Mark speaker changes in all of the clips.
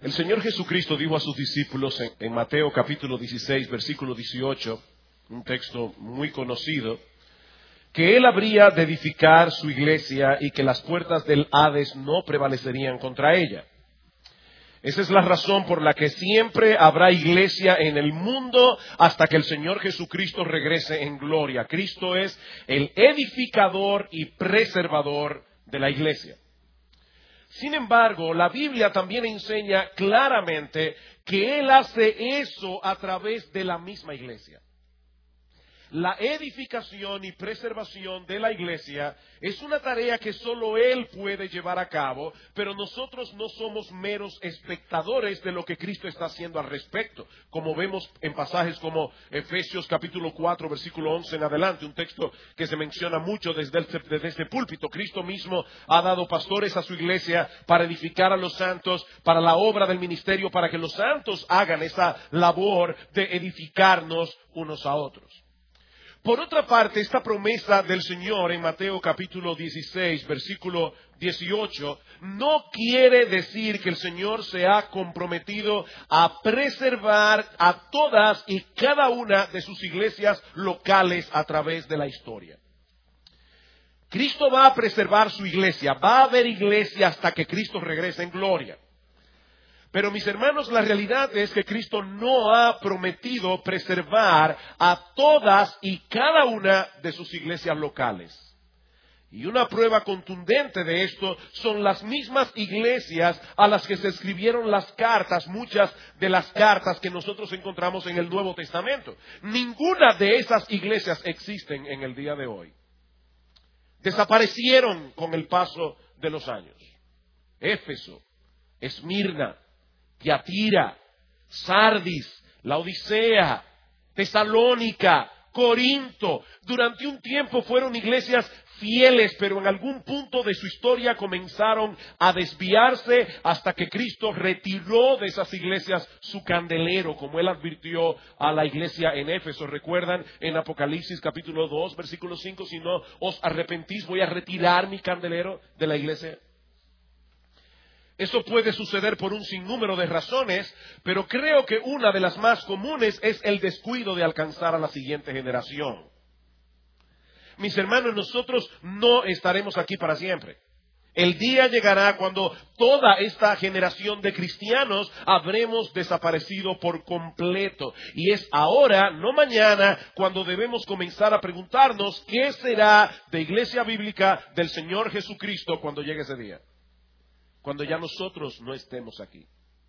Speaker 1: El Señor Jesucristo dijo a sus discípulos en Mateo capítulo 16, versículo 18, un texto muy conocido, que Él habría de edificar su iglesia y que las puertas del Hades no prevalecerían contra ella. Esa es la razón por la que siempre habrá iglesia en el mundo hasta que el Señor Jesucristo regrese en gloria. Cristo es el edificador y preservador de la iglesia. Sin embargo, la Biblia también enseña claramente que Él hace eso a través de la misma iglesia. La edificación y preservación de la iglesia es una tarea que solo Él puede llevar a cabo, pero nosotros no somos meros espectadores de lo que Cristo está haciendo al respecto, como vemos en pasajes como Efesios capítulo 4, versículo 11 en adelante, un texto que se menciona mucho desde este púlpito. Cristo mismo ha dado pastores a su iglesia para edificar a los santos, para la obra del ministerio, para que los santos hagan esa labor de edificarnos unos a otros. Por otra parte, esta promesa del Señor en Mateo capítulo 16, versículo 18, no quiere decir que el Señor se ha comprometido a preservar a todas y cada una de sus iglesias locales a través de la historia. Cristo va a preservar su iglesia, va a haber iglesia hasta que Cristo regrese en gloria. Pero mis hermanos, la realidad es que Cristo no ha prometido preservar a todas y cada una de sus iglesias locales. Y una prueba contundente de esto son las mismas iglesias a las que se escribieron las cartas, muchas de las cartas que nosotros encontramos en el Nuevo Testamento. Ninguna de esas iglesias existen en el día de hoy. Desaparecieron con el paso de los años. Éfeso, Esmirna, Tiatira, Sardis, Laodicea, Tesalónica, Corinto. Durante un tiempo fueron iglesias fieles, pero en algún punto de su historia comenzaron a desviarse hasta que Cristo retiró de esas iglesias su candelero, como Él advirtió a la iglesia en Éfeso. ¿Recuerdan en Apocalipsis capítulo 2, versículo 5? Si no os arrepentís, voy a retirar mi candelero de la iglesia. Eso puede suceder por un sinnúmero de razones, pero creo que una de las más comunes es el descuido de alcanzar a la siguiente generación. Mis hermanos, nosotros no estaremos aquí para siempre. El día llegará cuando toda esta generación de cristianos habremos desaparecido por completo. Y es ahora, no mañana, cuando debemos comenzar a preguntarnos qué será de Iglesia Bíblica del Señor Jesucristo cuando llegue ese día. Cuando ya nosotros no estemos aquí.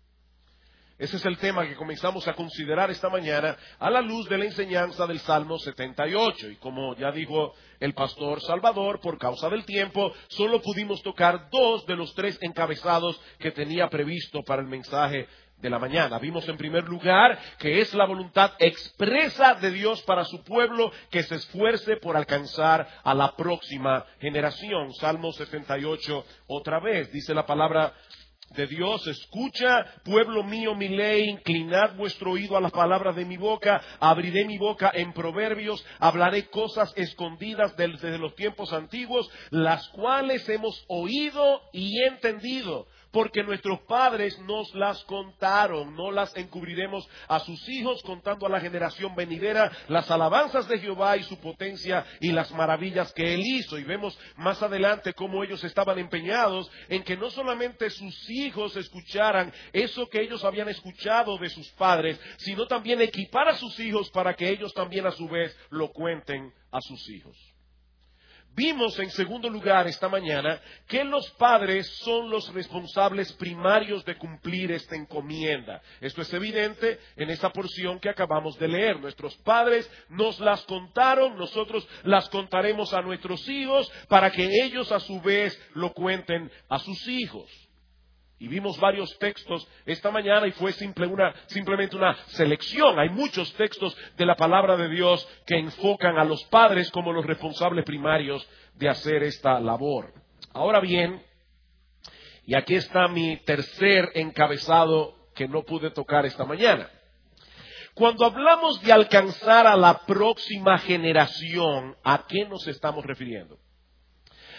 Speaker 1: Ese es el tema que comenzamos a considerar esta mañana a la luz de la enseñanza del Salmo 78. Y como ya dijo el pastor Salvador, por causa del tiempo, solo pudimos tocar 2 de los 3 encabezados que tenía previsto para el mensaje de la mañana. Vimos en primer lugar que es la voluntad expresa de Dios para su pueblo que se esfuerce por alcanzar a la próxima generación. Salmo 78, otra vez, dice la palabra de Dios: escucha, pueblo mío, mi ley, inclinad vuestro oído a las palabras de mi boca, abriré mi boca en proverbios, hablaré cosas escondidas desde los tiempos antiguos, las cuales hemos oído y entendido, porque nuestros padres nos las contaron. No las encubriremos a sus hijos, contando a la generación venidera las alabanzas de Jehová y su potencia y las maravillas que Él hizo. Y vemos más adelante cómo ellos estaban empeñados en que no solamente sus hijos escucharan eso que ellos habían escuchado de sus padres, sino también equipar a sus hijos para que ellos también a su vez lo cuenten a sus hijos. Vimos en segundo lugar esta mañana que los padres son los responsables primarios de cumplir esta encomienda. Esto es evidente en esta porción que acabamos de leer. Nuestros padres nos las contaron, nosotros las contaremos a nuestros hijos para que ellos a su vez lo cuenten a sus hijos. Y vimos varios textos esta mañana y fue simplemente una selección. Hay muchos textos de la palabra de Dios que enfocan a los padres como los responsables primarios de hacer esta labor. Ahora bien, y aquí está mi tercer encabezado que no pude tocar esta mañana. Cuando hablamos de alcanzar a la próxima generación, ¿a qué nos estamos refiriendo?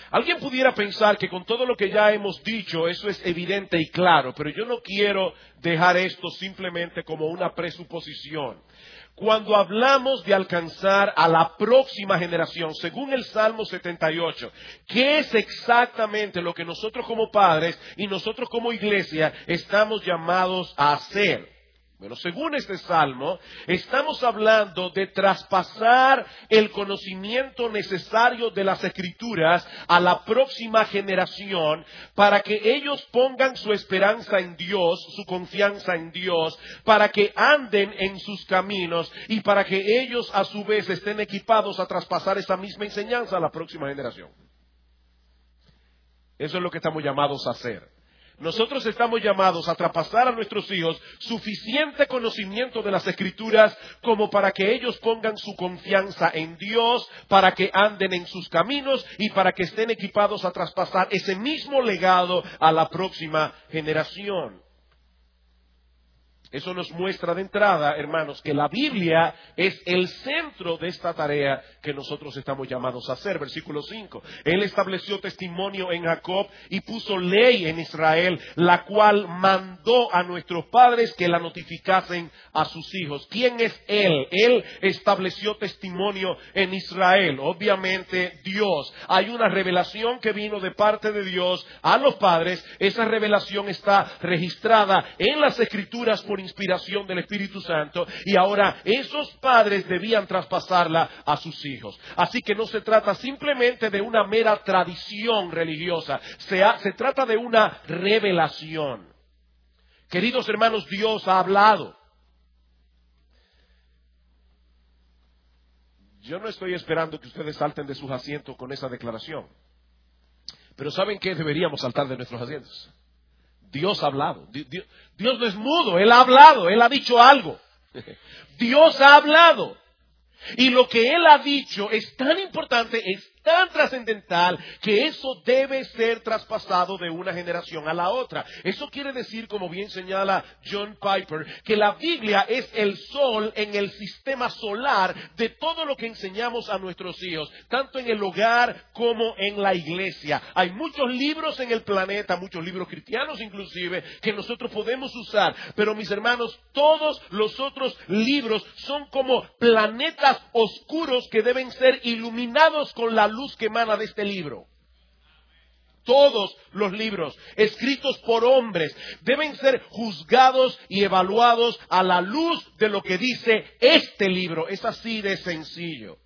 Speaker 1: Alguien pudiera pensar que con todo lo que ya hemos dicho, eso es evidente y claro, pero yo no quiero dejar esto simplemente como una presuposición. Cuando hablamos de alcanzar a la próxima generación, según el Salmo 78, ¿qué es exactamente lo que nosotros como padres y nosotros como iglesia estamos llamados a hacer? Bueno, según este salmo, estamos hablando de traspasar el conocimiento necesario de las Escrituras a la próxima generación para que ellos pongan su esperanza en Dios, su confianza en Dios, para que anden en sus caminos y para que ellos a su vez estén equipados a traspasar esa misma enseñanza a la próxima generación. Eso es lo que estamos llamados a hacer. Nosotros estamos llamados a traspasar a nuestros hijos suficiente conocimiento de las Escrituras como para que ellos pongan su confianza en Dios, para que anden en sus caminos y para que estén equipados a traspasar ese mismo legado a la próxima generación. Eso nos muestra de entrada, hermanos, que la Biblia es el centro de esta tarea que nosotros estamos llamados a hacer. Versículo 5. Él estableció testimonio en Jacob y puso ley en Israel, la cual mandó a nuestros padres que la notificasen a sus hijos. ¿Quién es Él? Él estableció testimonio en Israel. Obviamente Dios. Hay una revelación que vino de parte de Dios a los padres. Esa revelación está registrada en las Escrituras por inspiración del Espíritu Santo, y ahora esos padres debían traspasarla a sus hijos. Así que no se trata simplemente de una mera tradición religiosa, se trata de una revelación. Queridos hermanos, Dios ha hablado. Yo no estoy esperando que ustedes salten de sus asientos con esa declaración, pero ¿saben qué? Deberíamos saltar de nuestros asientos. Dios ha hablado. Dios no es mudo, Él ha hablado, Él ha dicho algo. Dios ha hablado. Y lo que Él ha dicho es tan importante, es tan trascendental, que eso debe ser traspasado de una generación a la otra. Eso quiere decir, como bien señala John Piper, que la Biblia es el sol en el sistema solar de todo lo que enseñamos a nuestros hijos, tanto en el hogar como en la iglesia. Hay muchos libros en el planeta, muchos libros cristianos inclusive, que nosotros podemos usar, pero mis hermanos, todos los otros libros son como planetas oscuros que deben ser iluminados con la luz que emana de este libro. Todos los libros escritos por hombres deben ser juzgados y evaluados a la luz de lo que dice este libro. Es así de sencillo.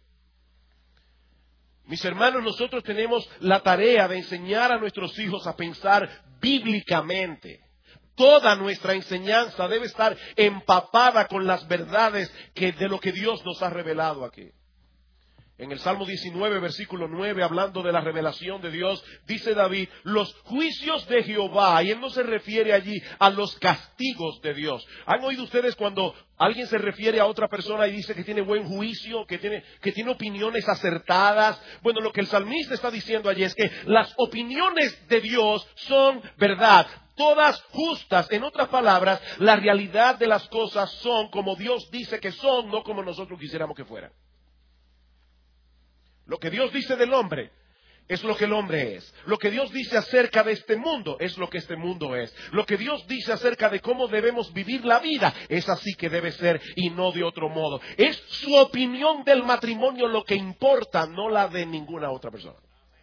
Speaker 1: Mis hermanos, nosotros tenemos la tarea de enseñar a nuestros hijos a pensar bíblicamente. Toda nuestra enseñanza debe estar empapada con las verdades de lo que Dios nos ha revelado aquí. En el Salmo 19, versículo 9, hablando de la revelación de Dios, dice David, los juicios de Jehová, y él no se refiere allí a los castigos de Dios. ¿Han oído ustedes cuando alguien se refiere a otra persona y dice que tiene buen juicio, que tiene opiniones acertadas? Bueno, lo que el salmista está diciendo allí es que las opiniones de Dios son verdad, todas justas. En otras palabras, la realidad de las cosas son como Dios dice que son, no como nosotros quisiéramos que fueran. Lo que Dios dice del hombre es lo que el hombre es. Lo que Dios dice acerca de este mundo es lo que este mundo es. Lo que Dios dice acerca de cómo debemos vivir la vida es así que debe ser y no de otro modo. Es su opinión del matrimonio lo que importa, no la de ninguna otra persona.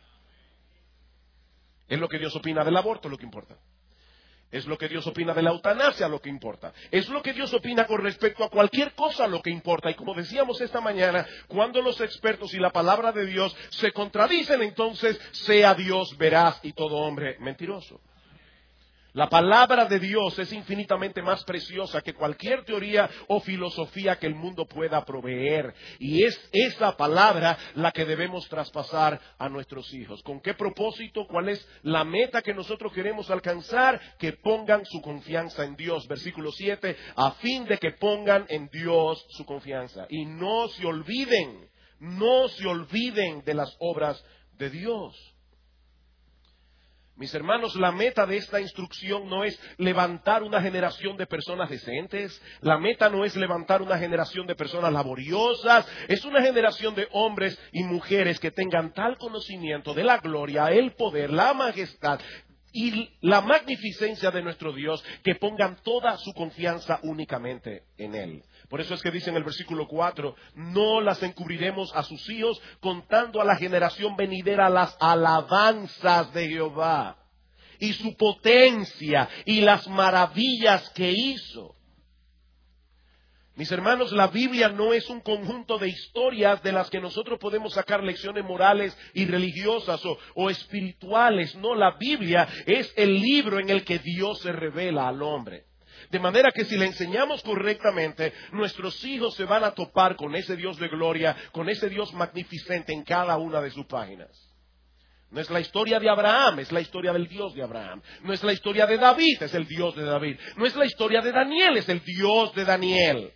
Speaker 1: Es lo que Dios opina del aborto lo que importa. Es lo que Dios opina de la eutanasia lo que importa. Es lo que Dios opina con respecto a cualquier cosa lo que importa. Y como decíamos esta mañana, cuando los expertos y la palabra de Dios se contradicen, entonces sea Dios veraz y todo hombre mentiroso. La palabra de Dios es infinitamente más preciosa que cualquier teoría o filosofía que el mundo pueda proveer. Y es esa palabra la que debemos traspasar a nuestros hijos. ¿Con qué propósito? ¿Cuál es la meta que nosotros queremos alcanzar? Que pongan su confianza en Dios. Versículo 7, a fin de que pongan en Dios su confianza. Y no se olviden de las obras de Dios. Mis hermanos, la meta de esta instrucción no es levantar una generación de personas decentes. La meta no es levantar una generación de personas laboriosas. Es una generación de hombres y mujeres que tengan tal conocimiento de la gloria, el poder, la majestad y la magnificencia de nuestro Dios, que pongan toda su confianza únicamente en Él. Por eso es que dice en el versículo 4, no las encubriremos a sus hijos, contando a la generación venidera las alabanzas de Jehová y su potencia y las maravillas que hizo. Mis hermanos, la Biblia no es un conjunto de historias de las que nosotros podemos sacar lecciones morales y religiosas o espirituales. No, la Biblia es el libro en el que Dios se revela al hombre. De manera que si le enseñamos correctamente, nuestros hijos se van a topar con ese Dios de gloria, con ese Dios magnificente en cada una de sus páginas. No es la historia de Abraham, es la historia del Dios de Abraham. No es la historia de David, es el Dios de David. No es la historia de Daniel, es el Dios de Daniel.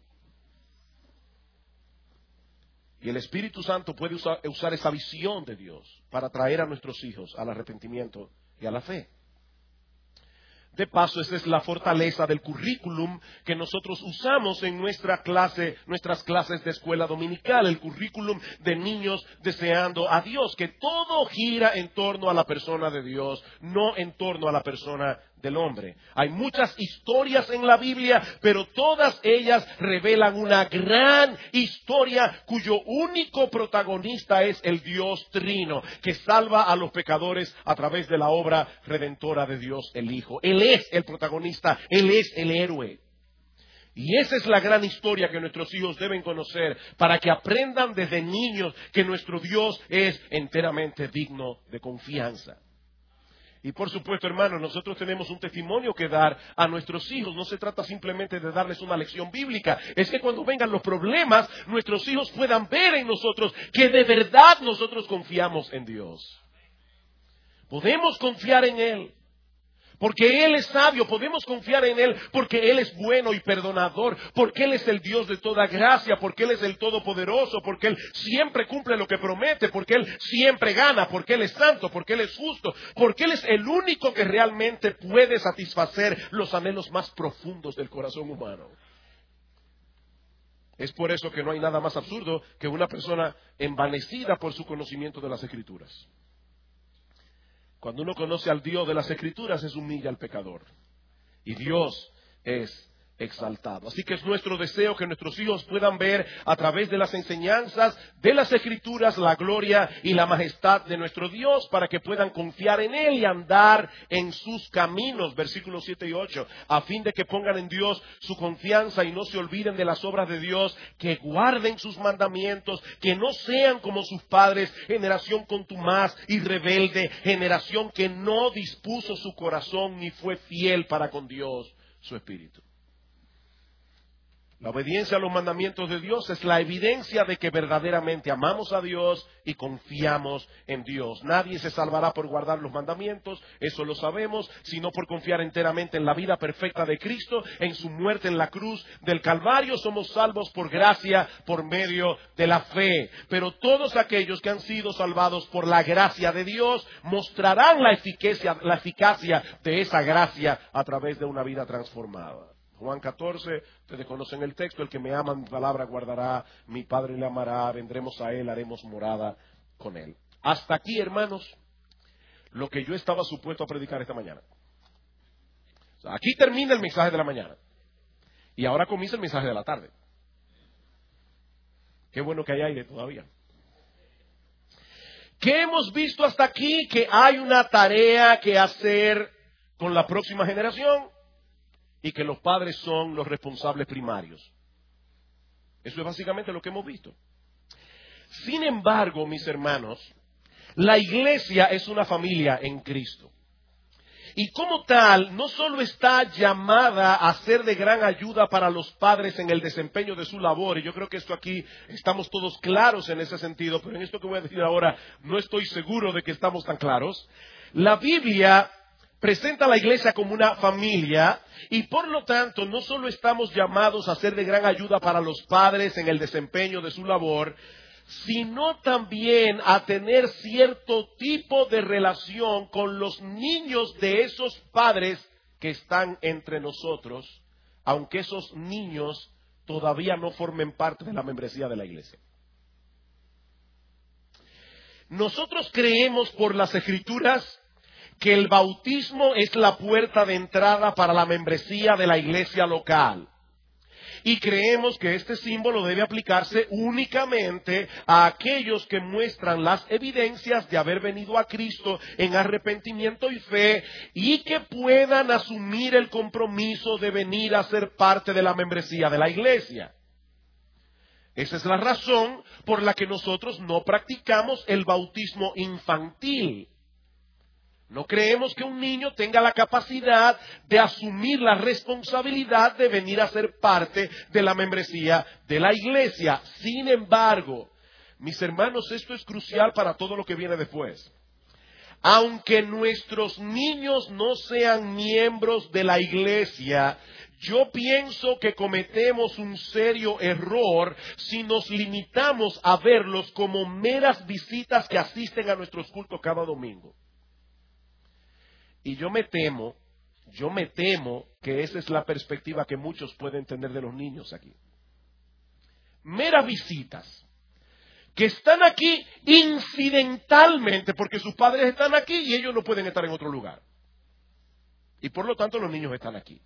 Speaker 1: Y el Espíritu Santo puede usar esa visión de Dios para traer a nuestros hijos al arrepentimiento y a la fe. De paso, esa es la fortaleza del currículum que nosotros usamos en nuestras clases de escuela dominical, el currículum de niños deseando a Dios, que todo gira en torno a la persona de Dios, no en torno a la persona del hombre. Hay muchas historias en la Biblia, pero todas ellas revelan una gran historia cuyo único protagonista es el Dios Trino, que salva a los pecadores a través de la obra redentora de Dios el Hijo. Él es el protagonista, Él es el héroe. Y esa es la gran historia que nuestros hijos deben conocer para que aprendan desde niños que nuestro Dios es enteramente digno de confianza. Y por supuesto, hermanos, nosotros tenemos un testimonio que dar a nuestros hijos. No se trata simplemente de darles una lección bíblica. Es que cuando vengan los problemas, nuestros hijos puedan ver en nosotros que de verdad nosotros confiamos en Dios. Podemos confiar en Él. Porque Él es sabio, podemos confiar en Él porque Él es bueno y perdonador, porque Él es el Dios de toda gracia, porque Él es el Todopoderoso, porque Él siempre cumple lo que promete, porque Él siempre gana, porque Él es santo, porque Él es justo, porque Él es el único que realmente puede satisfacer los anhelos más profundos del corazón humano. Es por eso que no hay nada más absurdo que una persona envanecida por su conocimiento de las Escrituras. Cuando uno conoce al Dios de las Escrituras, es humilla al pecador. Y Dios es exaltado. Así que es nuestro deseo que nuestros hijos puedan ver a través de las enseñanzas de las Escrituras la gloria y la majestad de nuestro Dios, para que puedan confiar en Él y andar en sus caminos. Versículos 7 y 8. A fin de que pongan en Dios su confianza y no se olviden de las obras de Dios, que guarden sus mandamientos, que no sean como sus padres, generación contumaz y rebelde, generación que no dispuso su corazón ni fue fiel para con Dios, su espíritu. La obediencia a los mandamientos de Dios es la evidencia de que verdaderamente amamos a Dios y confiamos en Dios. Nadie se salvará por guardar los mandamientos, eso lo sabemos, sino por confiar enteramente en la vida perfecta de Cristo, en su muerte en la cruz del Calvario. Somos salvos por gracia, por medio de la fe. Pero todos aquellos que han sido salvados por la gracia de Dios mostrarán la eficacia de esa gracia a través de una vida transformada. Juan 14, ustedes conocen el texto: el que me ama, mi palabra guardará, mi Padre le amará, vendremos a Él, haremos morada con Él. Hasta aquí, hermanos, lo que yo estaba supuesto a predicar esta mañana. O sea, aquí termina el mensaje de la mañana. Y ahora comienza el mensaje de la tarde. Qué bueno que hay aire todavía. ¿Qué hemos visto hasta aquí? Que hay una tarea que hacer con la próxima generación. Y que los padres son los responsables primarios. Eso es básicamente lo que hemos visto. Sin embargo, mis hermanos, la iglesia es una familia en Cristo. Y como tal, no solo está llamada a ser de gran ayuda para los padres en el desempeño de su labor, y yo creo que esto aquí estamos todos claros en ese sentido, pero en esto que voy a decir ahora no estoy seguro de que estamos tan claros. La Biblia presenta a la iglesia como una familia y por lo tanto no solo estamos llamados a ser de gran ayuda para los padres en el desempeño de su labor, sino también a tener cierto tipo de relación con los niños de esos padres que están entre nosotros, aunque esos niños todavía no formen parte de la membresía de la iglesia. Nosotros creemos por las Escrituras que el bautismo es la puerta de entrada para la membresía de la iglesia local. Y creemos que este símbolo debe aplicarse únicamente a aquellos que muestran las evidencias de haber venido a Cristo en arrepentimiento y fe y que puedan asumir el compromiso de venir a ser parte de la membresía de la iglesia. Esa es la razón por la que nosotros no practicamos el bautismo infantil. No creemos que un niño tenga la capacidad de asumir la responsabilidad de venir a ser parte de la membresía de la iglesia. Sin embargo, mis hermanos, esto es crucial para todo lo que viene después. Aunque nuestros niños no sean miembros de la iglesia, yo pienso que cometemos un serio error si nos limitamos a verlos como meras visitas que asisten a nuestros cultos cada domingo. Y yo me temo que esa es la perspectiva que muchos pueden tener de los niños aquí. Meras visitas que están aquí incidentalmente porque sus padres están aquí y ellos no pueden estar en otro lugar. Y por lo tanto los niños están aquí.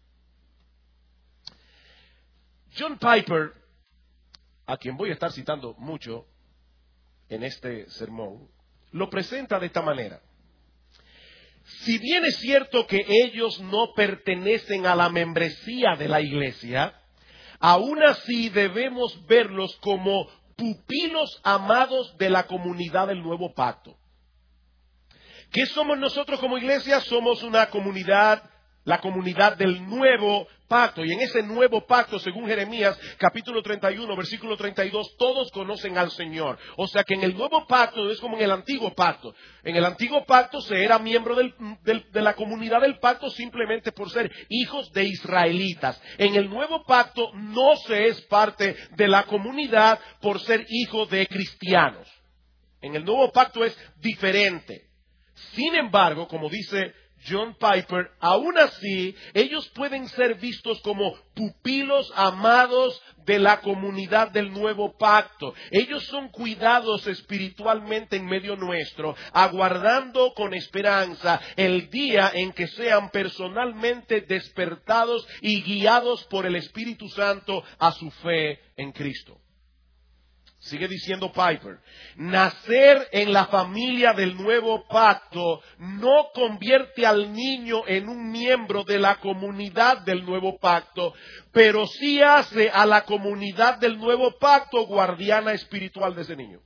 Speaker 1: John Piper, a quien voy a estar citando mucho en este sermón, lo presenta de esta manera. Si bien es cierto que ellos no pertenecen a la membresía de la iglesia, aún así debemos verlos como pupilos amados de la comunidad del nuevo pacto. ¿Qué somos nosotros como iglesia? Somos una comunidad, la comunidad del nuevo pacto. Y en ese nuevo pacto, según Jeremías, capítulo 31, versículo 32, todos conocen al Señor. O sea que en el nuevo pacto es como en el antiguo pacto. En el antiguo pacto se era miembro de la comunidad del pacto simplemente por ser hijos de israelitas. En el nuevo pacto no se es parte de la comunidad por ser hijo de cristianos. En el nuevo pacto es diferente. Sin embargo, como dice John Piper, aún así, ellos pueden ser vistos como pupilos amados de la comunidad del nuevo pacto. Ellos son cuidados espiritualmente en medio nuestro, aguardando con esperanza el día en que sean personalmente despertados y guiados por el Espíritu Santo a su fe en Cristo. Sigue diciendo Piper, nacer en la familia del nuevo pacto no convierte al niño en un miembro de la comunidad del nuevo pacto, pero sí hace a la comunidad del nuevo pacto guardiana espiritual de ese niño.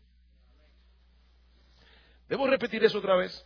Speaker 1: ¿Debo repetir eso otra vez?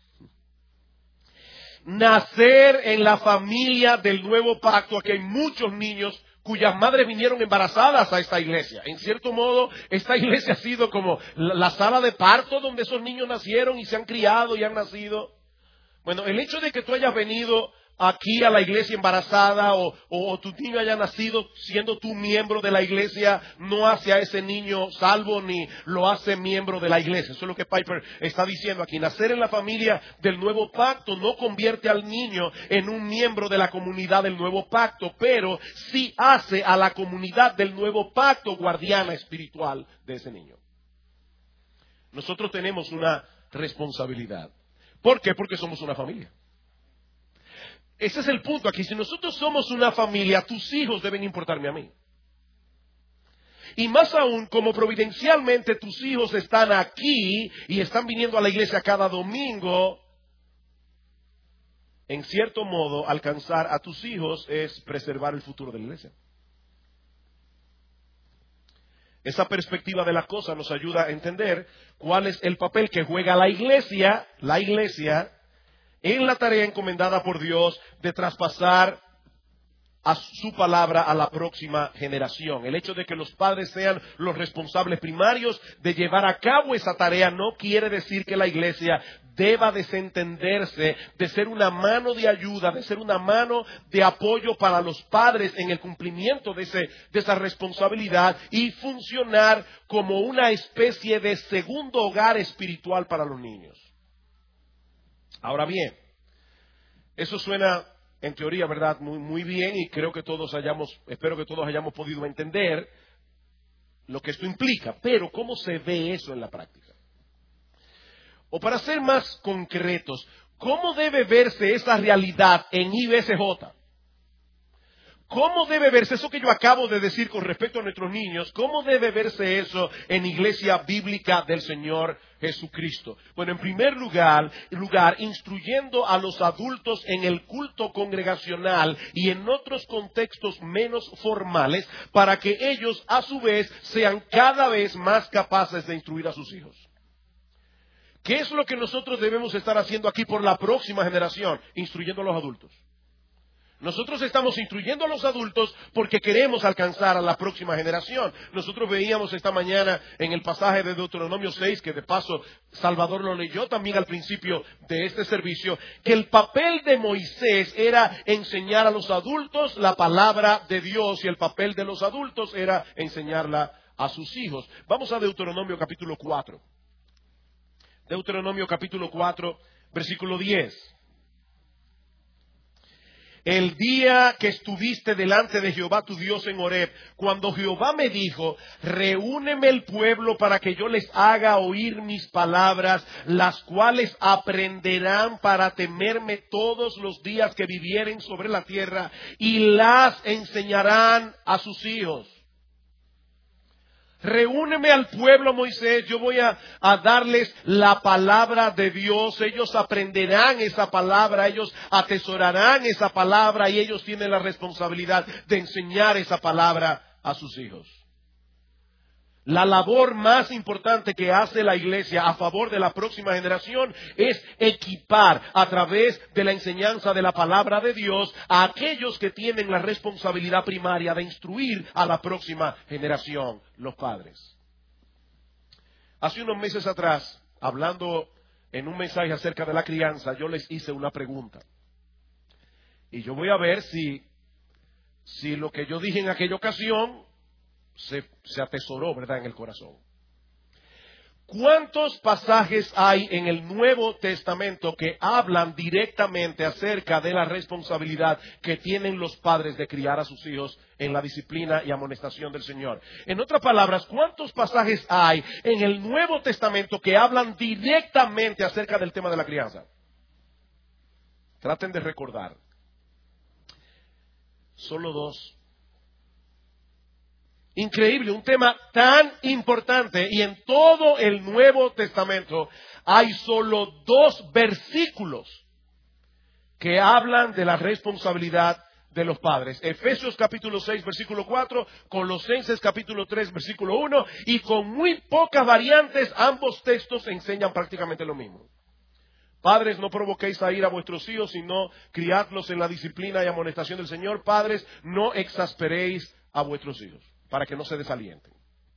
Speaker 1: Nacer en la familia del nuevo pacto, aquí hay muchos niños cuyas madres vinieron embarazadas a esta iglesia. En cierto modo, esta iglesia ha sido como la sala de parto donde esos niños nacieron y se han criado y han nacido. Bueno, el hecho de que tú hayas venido aquí a la iglesia embarazada o tu niño haya nacido siendo tú miembro de la iglesia no hace a ese niño salvo ni lo hace miembro de la iglesia. Eso es lo que Piper está diciendo aquí. Nacer en la familia del nuevo pacto no convierte al niño en un miembro de la comunidad del nuevo pacto, pero sí hace a la comunidad del nuevo pacto guardiana espiritual de ese niño. Nosotros tenemos una responsabilidad. ¿Por qué? Porque somos una familia. Ese es el punto aquí. Si nosotros somos una familia, tus hijos deben importarme a mí. Y más aún, como providencialmente tus hijos están aquí y están viniendo a la iglesia cada domingo, en cierto modo, alcanzar a tus hijos es preservar el futuro de la iglesia. Esa perspectiva de las cosas nos ayuda a entender cuál es el papel que juega la iglesia, en la tarea encomendada por Dios de traspasar a su palabra a la próxima generación. El hecho de que los padres sean los responsables primarios de llevar a cabo esa tarea no quiere decir que la iglesia deba desentenderse de ser una mano de ayuda, de ser una mano de apoyo para los padres en el cumplimiento de esa responsabilidad y funcionar como una especie de segundo hogar espiritual para los niños. Ahora bien, eso suena en teoría, ¿verdad?, muy bien, y espero que todos hayamos podido entender lo que esto implica. Pero ¿cómo se ve eso en la práctica? O para ser más concretos, ¿cómo debe verse esa realidad en IBSJ? ¿Cómo debe verse eso que yo acabo de decir con respecto a nuestros niños? ¿Cómo debe verse eso en Iglesia Bíblica del Señor Jesucristo? Bueno, en primer lugar, instruyendo a los adultos en el culto congregacional y en otros contextos menos formales, para que ellos a su vez sean cada vez más capaces de instruir a sus hijos. ¿Qué es lo que nosotros debemos estar haciendo aquí por la próxima generación? Instruyendo a los adultos. Nosotros estamos instruyendo a los adultos porque queremos alcanzar a la próxima generación. Nosotros veíamos esta mañana en el pasaje de Deuteronomio 6, que de paso Salvador lo leyó también al principio de este servicio, que el papel de Moisés era enseñar a los adultos la palabra de Dios y el papel de los adultos era enseñarla a sus hijos. Vamos a Deuteronomio capítulo 4. Deuteronomio capítulo 4, versículo 10. El día que estuviste delante de Jehová tu Dios en Horeb, cuando Jehová me dijo, reúneme el pueblo para que yo les haga oír mis palabras, las cuales aprenderán para temerme todos los días que vivieren sobre la tierra, y las enseñarán a sus hijos. Reúneme al pueblo, Moisés, yo voy a darles la palabra de Dios, ellos aprenderán esa palabra, ellos atesorarán esa palabra y ellos tienen la responsabilidad de enseñar esa palabra a sus hijos. La labor más importante que hace la iglesia a favor de la próxima generación es equipar a través de la enseñanza de la palabra de Dios a aquellos que tienen la responsabilidad primaria de instruir a la próxima generación, los padres. Hace unos meses atrás, hablando en un mensaje acerca de la crianza, yo les hice una pregunta. Y yo voy a ver si lo que yo dije en aquella ocasión se atesoró, ¿verdad?, en el corazón. ¿Cuántos pasajes hay en el Nuevo Testamento que hablan directamente acerca de la responsabilidad que tienen los padres de criar a sus hijos en la disciplina y amonestación del Señor? En otras palabras, ¿cuántos pasajes hay en el Nuevo Testamento que hablan directamente acerca del tema de la crianza? Traten de recordar. Solo 2. Increíble, un tema tan importante, y en todo el Nuevo Testamento hay solo 2 versículos que hablan de la responsabilidad de los padres. Efesios capítulo 6 versículo 4, Colosenses capítulo 3 versículo 1, y con muy pocas variantes ambos textos enseñan prácticamente lo mismo. Padres, no provoquéis a ira a vuestros hijos, sino criadlos en la disciplina y amonestación del Señor. Padres, no exasperéis a vuestros hijos, para que no se desalienten.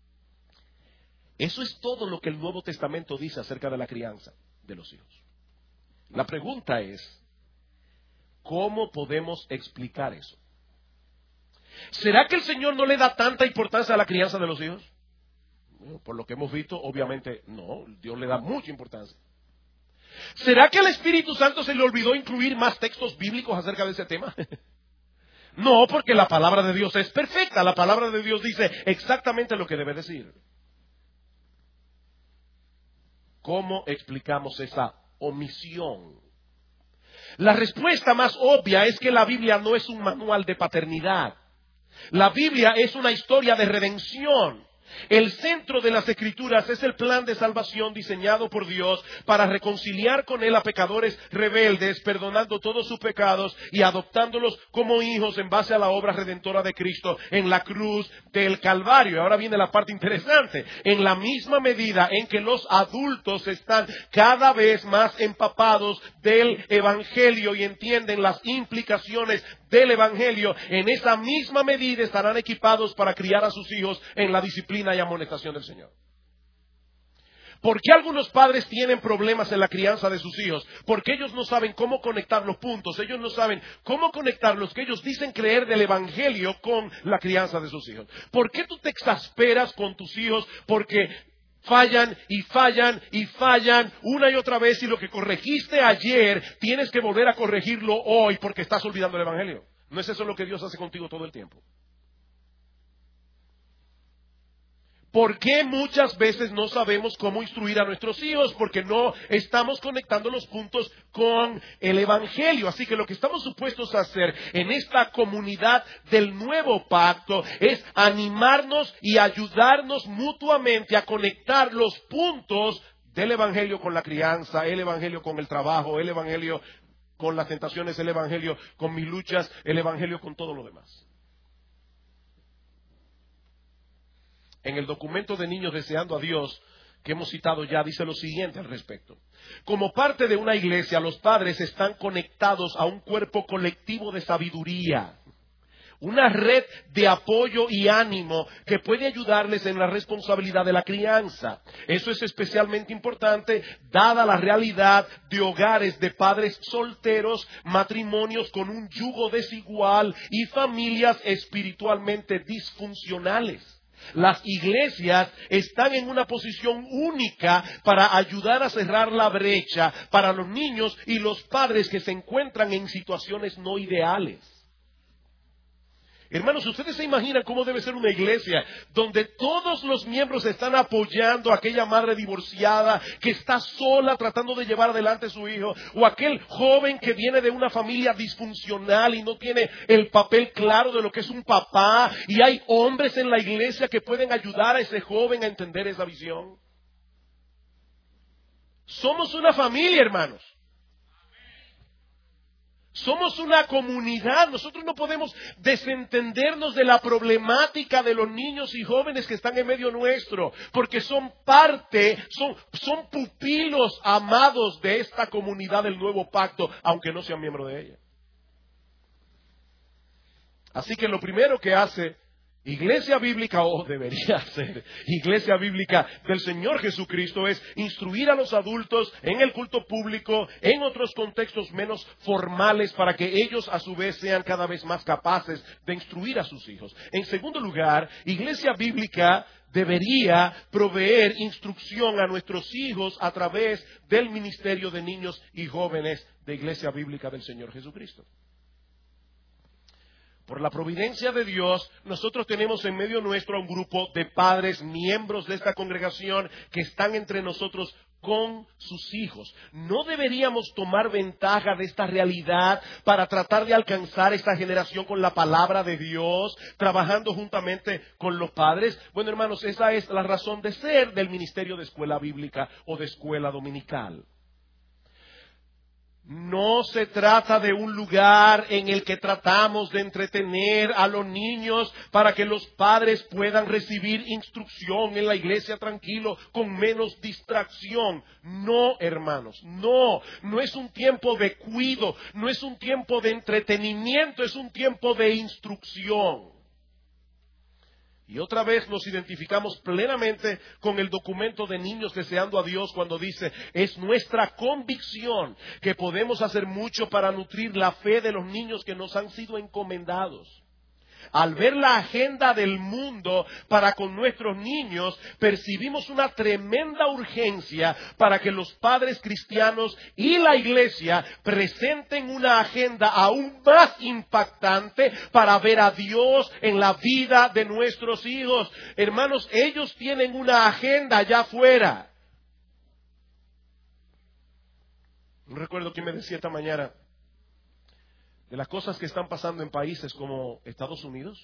Speaker 1: Eso es todo lo que el Nuevo Testamento dice acerca de la crianza de los hijos. La pregunta es, ¿cómo podemos explicar eso? ¿Será que el Señor no le da tanta importancia a la crianza de los hijos? Bueno, por lo que hemos visto, obviamente no, Dios le da mucha importancia. ¿Será que al Espíritu Santo se le olvidó incluir más textos bíblicos acerca de ese tema? No, porque la palabra de Dios es perfecta. La palabra de Dios dice exactamente lo que debe decir. ¿Cómo explicamos esa omisión? La respuesta más obvia es que la Biblia no es un manual de paternidad. La Biblia es una historia de redención. El centro de las Escrituras es el plan de salvación diseñado por Dios para reconciliar con Él a pecadores rebeldes, perdonando todos sus pecados y adoptándolos como hijos en base a la obra redentora de Cristo en la cruz del Calvario. Ahora viene la parte interesante. En la misma medida en que los adultos están cada vez más empapados del Evangelio y entienden las implicaciones del Evangelio, en esa misma medida estarán equipados para criar a sus hijos en la disciplina y amonestación del Señor. ¿Por qué algunos padres tienen problemas en la crianza de sus hijos? Porque ellos no saben cómo conectar los puntos, ellos no saben cómo conectar los que ellos dicen creer del Evangelio con la crianza de sus hijos. ¿Por qué tú te exasperas con tus hijos? Porque fallan y fallan y fallan una y otra vez, y lo que corregiste ayer tienes que volver a corregirlo hoy porque estás olvidando el Evangelio. ¿No es eso lo que Dios hace contigo todo el tiempo? ¿Por qué muchas veces no sabemos cómo instruir a nuestros hijos? Porque no estamos conectando los puntos con el Evangelio. Así que lo que estamos supuestos a hacer en esta comunidad del nuevo pacto es animarnos y ayudarnos mutuamente a conectar los puntos del Evangelio con la crianza, el Evangelio con el trabajo, el Evangelio con las tentaciones, el Evangelio con mis luchas, el Evangelio con todo lo demás. En el documento de Niños Deseando a Dios, que hemos citado ya, dice lo siguiente al respecto. Como parte de una iglesia, los padres están conectados a un cuerpo colectivo de sabiduría, una red de apoyo y ánimo que puede ayudarles en la responsabilidad de la crianza. Eso es especialmente importante dada la realidad de hogares de padres solteros, matrimonios con un yugo desigual y familias espiritualmente disfuncionales. Las iglesias están en una posición única para ayudar a cerrar la brecha para los niños y los padres que se encuentran en situaciones no ideales. Hermanos, ¿ustedes se imaginan cómo debe ser una iglesia donde todos los miembros están apoyando a aquella madre divorciada que está sola tratando de llevar adelante a su hijo, o aquel joven que viene de una familia disfuncional y no tiene el papel claro de lo que es un papá, y hay hombres en la iglesia que pueden ayudar a ese joven a entender esa visión? Somos una familia, hermanos. Somos una comunidad. Nosotros no podemos desentendernos de la problemática de los niños y jóvenes que están en medio nuestro, porque son parte, son pupilos amados de esta comunidad del nuevo pacto, aunque no sean miembros de ella. Así que lo primero que hace Iglesia Bíblica, o debería ser Iglesia Bíblica del Señor Jesucristo, es instruir a los adultos en el culto público, en otros contextos menos formales, para que ellos a su vez sean cada vez más capaces de instruir a sus hijos. En segundo lugar, Iglesia Bíblica debería proveer instrucción a nuestros hijos a través del ministerio de niños y jóvenes de Iglesia Bíblica del Señor Jesucristo. Por la providencia de Dios, nosotros tenemos en medio nuestro a un grupo de padres, miembros de esta congregación, que están entre nosotros con sus hijos. ¿No deberíamos tomar ventaja de esta realidad para tratar de alcanzar esta generación con la palabra de Dios, trabajando juntamente con los padres? Bueno, hermanos, esa es la razón de ser del ministerio de escuela bíblica o de escuela dominical. No se trata de un lugar en el que tratamos de entretener a los niños para que los padres puedan recibir instrucción en la iglesia tranquilo, con menos distracción. No, hermanos, no es un tiempo de cuidado, no es un tiempo de entretenimiento, es un tiempo de instrucción. Y otra vez nos identificamos plenamente con el documento de Niños Deseando a Dios cuando dice: es nuestra convicción que podemos hacer mucho para nutrir la fe de los niños que nos han sido encomendados. Al ver la agenda del mundo para con nuestros niños, percibimos una tremenda urgencia para que los padres cristianos y la iglesia presenten una agenda aún más impactante para ver a Dios en la vida de nuestros hijos. Hermanos, ellos tienen una agenda allá afuera. Recuerdo que me decía esta mañana de las cosas que están pasando en países como Estados Unidos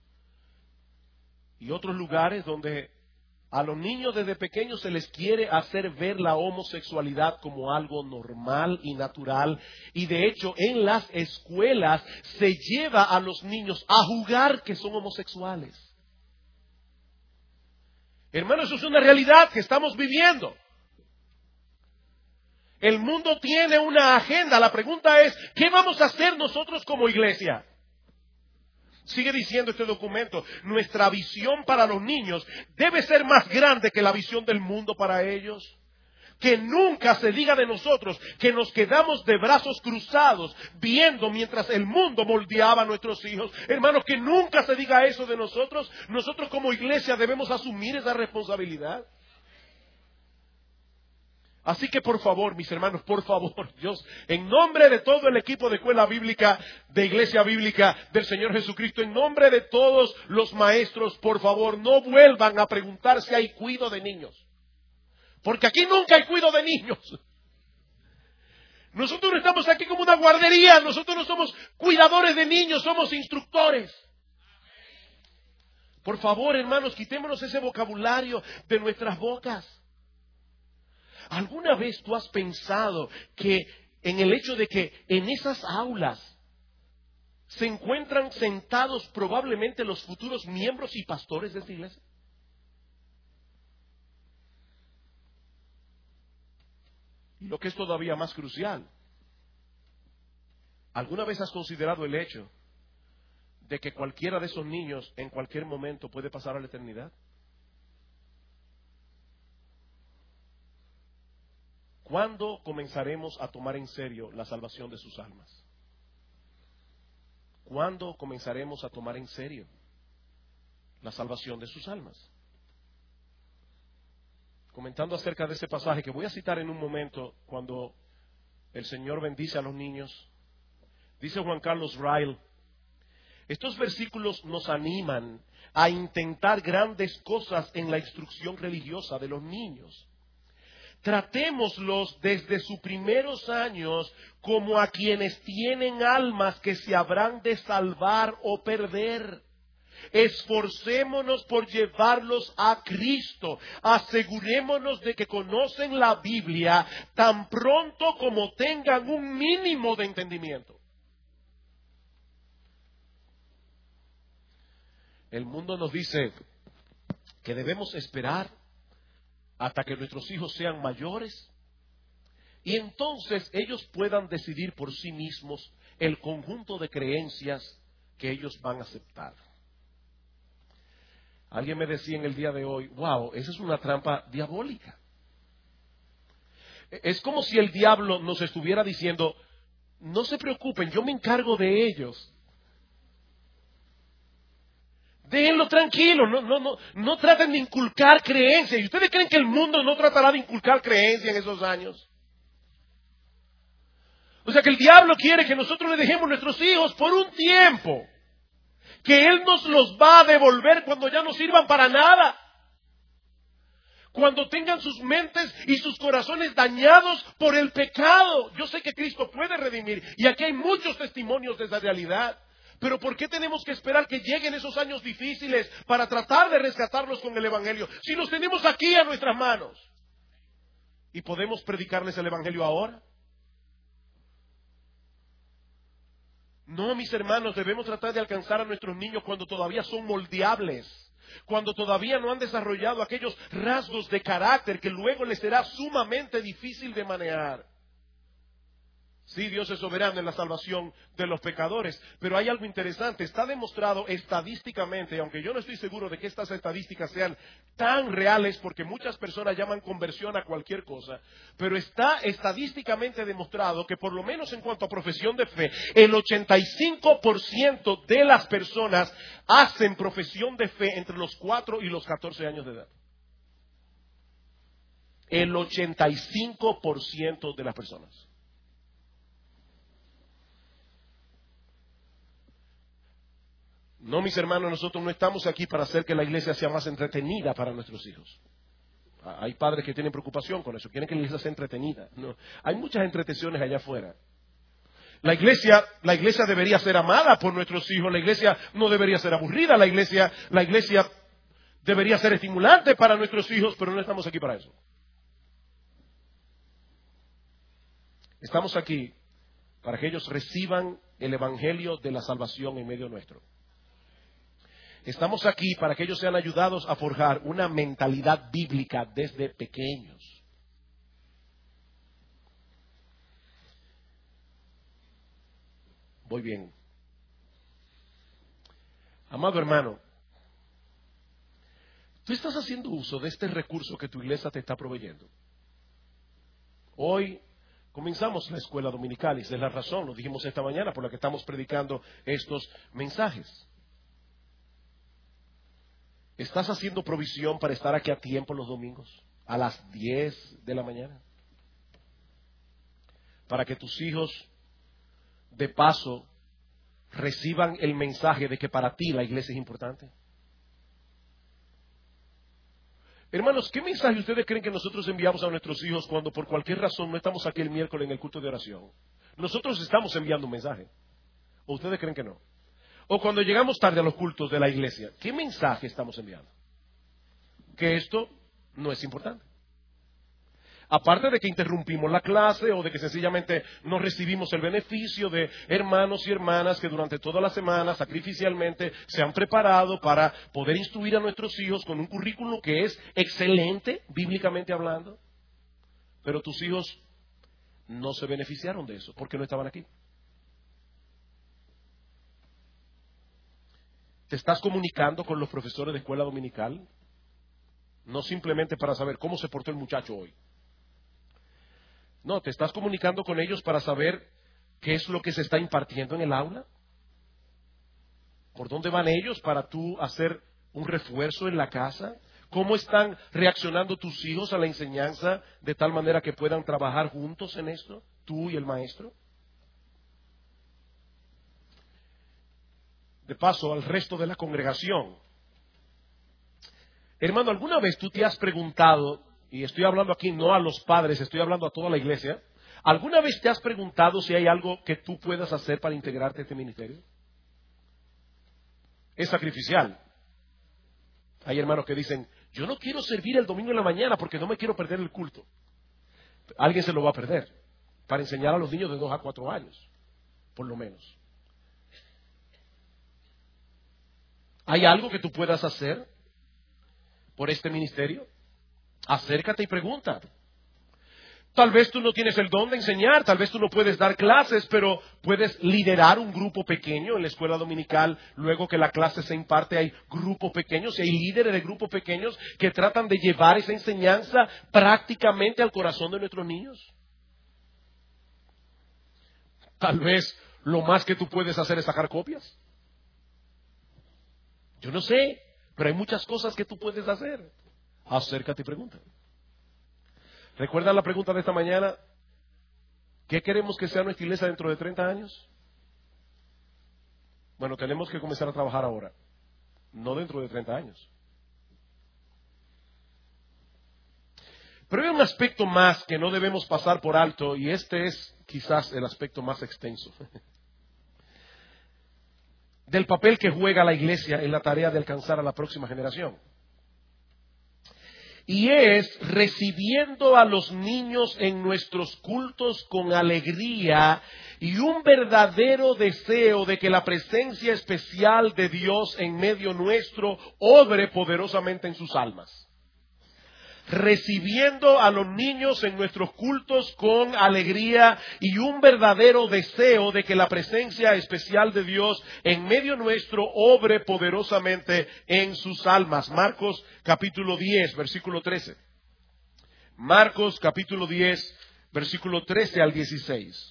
Speaker 1: y otros lugares donde a los niños desde pequeños se les quiere hacer ver la homosexualidad como algo normal y natural, y de hecho en las escuelas se lleva a los niños a jugar que son homosexuales. Hermanos, eso es una realidad que estamos viviendo. El mundo tiene una agenda. La pregunta es, ¿qué vamos a hacer nosotros como iglesia? Sigue diciendo este documento, nuestra visión para los niños debe ser más grande que la visión del mundo para ellos. Que nunca se diga de nosotros que nos quedamos de brazos cruzados viendo mientras el mundo moldeaba a nuestros hijos. Hermanos, que nunca se diga eso de nosotros. Nosotros como iglesia debemos asumir esa responsabilidad. Así que por favor, mis hermanos, por favor, Dios, en nombre de todo el equipo de Escuela Bíblica, de Iglesia Bíblica del Señor Jesucristo, en nombre de todos los maestros, por favor, no vuelvan a preguntar si hay cuidado de niños. Porque aquí nunca hay cuidado de niños. Nosotros no estamos aquí como una guardería, nosotros no somos cuidadores de niños, somos instructores. Por favor, hermanos, quitémonos ese vocabulario de nuestras bocas. ¿Alguna vez tú has pensado que en el hecho de que en esas aulas se encuentran sentados probablemente los futuros miembros y pastores de esta iglesia? Y lo que es todavía más crucial, ¿alguna vez has considerado el hecho de que cualquiera de esos niños en cualquier momento puede pasar a la eternidad? ¿Cuándo comenzaremos a tomar en serio la salvación de sus almas? ¿Cuándo comenzaremos a tomar en serio la salvación de sus almas? Comentando acerca de ese pasaje que voy a citar en un momento, cuando el Señor bendice a los niños, dice Juan Carlos Ryle, estos versículos nos animan a intentar grandes cosas en la instrucción religiosa de los niños. Tratémoslos desde sus primeros años como a quienes tienen almas que se habrán de salvar o perder. Esforcémonos por llevarlos a Cristo. Asegurémonos de que conocen la Biblia tan pronto como tengan un mínimo de entendimiento. El mundo nos dice que debemos esperar hasta que nuestros hijos sean mayores y entonces ellos puedan decidir por sí mismos el conjunto de creencias que ellos van a aceptar. Alguien me decía en el día de hoy, wow, esa es una trampa diabólica. Es como si el diablo nos estuviera diciendo, no se preocupen, yo me encargo de ellos. Déjenlo tranquilo, no traten de inculcar creencias. ¿Y ustedes creen que el mundo no tratará de inculcar creencias en esos años? O sea que el diablo quiere que nosotros le dejemos nuestros hijos por un tiempo, que Él nos los va a devolver cuando ya no sirvan para nada. Cuando tengan sus mentes y sus corazones dañados por el pecado. Yo sé que Cristo puede redimir y aquí hay muchos testimonios de esa realidad. Pero ¿por qué tenemos que esperar que lleguen esos años difíciles para tratar de rescatarlos con el Evangelio? Si los tenemos aquí a nuestras manos. ¿Y podemos predicarles el Evangelio ahora? No, mis hermanos, debemos tratar de alcanzar a nuestros niños cuando todavía son moldeables. Cuando todavía no han desarrollado aquellos rasgos de carácter que luego les será sumamente difícil de manejar. Sí, Dios es soberano en la salvación de los pecadores, pero hay algo interesante, está demostrado estadísticamente, aunque yo no estoy seguro de que estas estadísticas sean tan reales, porque muchas personas llaman conversión a cualquier cosa, pero está estadísticamente demostrado que por lo menos en cuanto a profesión de fe, el 85% de las personas hacen profesión de fe entre los 4 y los 14 años de edad. El 85% de las personas. No, mis hermanos, nosotros no estamos aquí para hacer que la iglesia sea más entretenida para nuestros hijos. Hay padres que tienen preocupación con eso, quieren que la iglesia sea entretenida. No, hay muchas entretenciones allá afuera. La iglesia debería ser amada por nuestros hijos, la iglesia no debería ser aburrida, la iglesia debería ser estimulante para nuestros hijos, pero no estamos aquí para eso. Estamos aquí para que ellos reciban el evangelio de la salvación en medio nuestro. Estamos aquí para que ellos sean ayudados a forjar una mentalidad bíblica desde pequeños. Voy bien. Amado hermano, tú estás haciendo uso de este recurso que tu iglesia te está proveyendo. Hoy comenzamos la escuela dominical y esa es la razón, lo dijimos esta mañana, por la que estamos predicando estos mensajes. ¿Estás haciendo provisión para estar aquí a tiempo los domingos? A las 10 de la mañana. Para que tus hijos, de paso, reciban el mensaje de que para ti la iglesia es importante. Hermanos, ¿qué mensaje ustedes creen que nosotros enviamos a nuestros hijos cuando por cualquier razón no estamos aquí el miércoles en el culto de oración? Nosotros estamos enviando un mensaje. ¿O ustedes creen que no? O cuando llegamos tarde a los cultos de la iglesia, ¿qué mensaje estamos enviando? Que esto no es importante. Aparte de que interrumpimos la clase o de que sencillamente no recibimos el beneficio de hermanos y hermanas que durante toda la semana sacrificialmente se han preparado para poder instruir a nuestros hijos con un currículo que es excelente, bíblicamente hablando. Pero tus hijos no se beneficiaron de eso porque no estaban aquí. ¿Te estás comunicando con los profesores de escuela dominical? No simplemente para saber cómo se portó el muchacho hoy. No, ¿te estás comunicando con ellos para saber qué es lo que se está impartiendo en el aula? ¿Por dónde van ellos para tú hacer un refuerzo en la casa? ¿Cómo están reaccionando tus hijos a la enseñanza de tal manera que puedan trabajar juntos en esto, tú y el maestro? De paso, al resto de la congregación. Hermano, ¿alguna vez tú te has preguntado, y estoy hablando aquí no a los padres, estoy hablando a toda la iglesia, ¿alguna vez te has preguntado si hay algo que tú puedas hacer para integrarte a este ministerio? Es sacrificial. Hay hermanos que dicen, yo no quiero servir el domingo en la mañana porque no me quiero perder el culto. Alguien se lo va a perder para enseñar a los niños de 2 a 4 años, por lo menos. ¿Hay algo que tú puedas hacer por este ministerio? Acércate y pregunta. Tal vez tú no tienes el don de enseñar, tal vez tú no puedes dar clases, pero puedes liderar un grupo pequeño en la escuela dominical. Luego que la clase se imparte hay grupos pequeños y hay líderes de grupos pequeños que tratan de llevar esa enseñanza prácticamente al corazón de nuestros niños. Tal vez lo más que tú puedes hacer es sacar copias. Yo no sé, pero hay muchas cosas que tú puedes hacer. Acércate y pregunta. ¿Recuerdan la pregunta de esta mañana? ¿Qué queremos que sea nuestra iglesia dentro de 30 años? Bueno, tenemos que comenzar a trabajar ahora, no dentro de 30 años. Pero hay un aspecto más que no debemos pasar por alto, y este es quizás el aspecto más extenso del papel que juega la iglesia en la tarea de alcanzar a la próxima generación. Y es recibiendo a los niños en nuestros cultos con alegría y un verdadero deseo de que la presencia especial de Dios en medio nuestro obre poderosamente en sus almas. Recibiendo a los niños en nuestros cultos con alegría y un verdadero deseo de que la presencia especial de Dios en medio nuestro obre poderosamente en sus almas. Marcos capítulo 10, versículo 13. Marcos capítulo 10, versículo 13 al 16.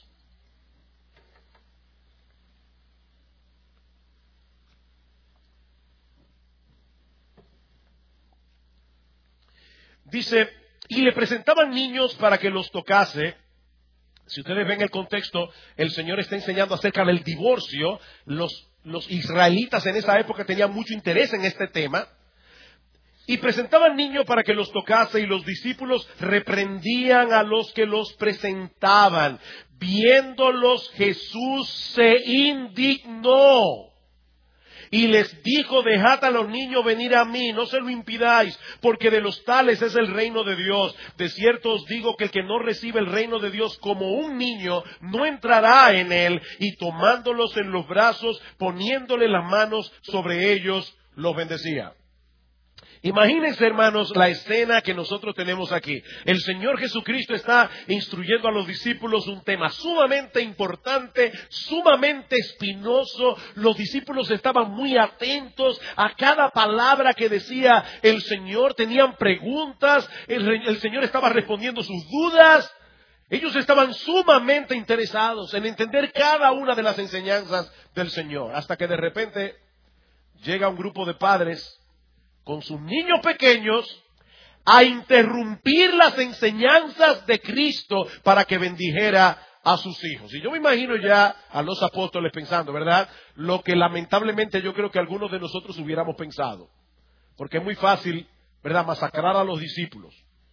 Speaker 1: Dice, y le presentaban niños para que los tocase. Si ustedes ven el contexto, el Señor está enseñando acerca del divorcio. Los israelitas en esa época tenían mucho interés en este tema. Y presentaban niños para que los tocase, y los discípulos reprendían a los que los presentaban. Viéndolos, Jesús se indignó. Y les dijo, dejad a los niños venir a mí, no se lo impidáis, porque de los tales es el reino de Dios. De cierto os digo que el que no recibe el reino de Dios como un niño, no entrará en él. Y tomándolos en los brazos, poniéndole las manos sobre ellos, los bendecía. Imagínense, hermanos, la escena que nosotros tenemos aquí. El Señor Jesucristo está instruyendo a los discípulos un tema sumamente importante, sumamente espinoso. Los discípulos estaban muy atentos a cada palabra que decía el Señor. Tenían preguntas. El Señor estaba respondiendo sus dudas. Ellos estaban sumamente interesados en entender cada una de las enseñanzas del Señor. Hasta que de repente llega un grupo de padres con sus niños pequeños a interrumpir las enseñanzas de Cristo para que bendijera a sus hijos. Y yo me imagino ya a los apóstoles pensando, ¿verdad? Lo que lamentablemente yo creo que algunos de nosotros hubiéramos pensado. Porque es muy fácil, ¿verdad?, masacrar a los discípulos.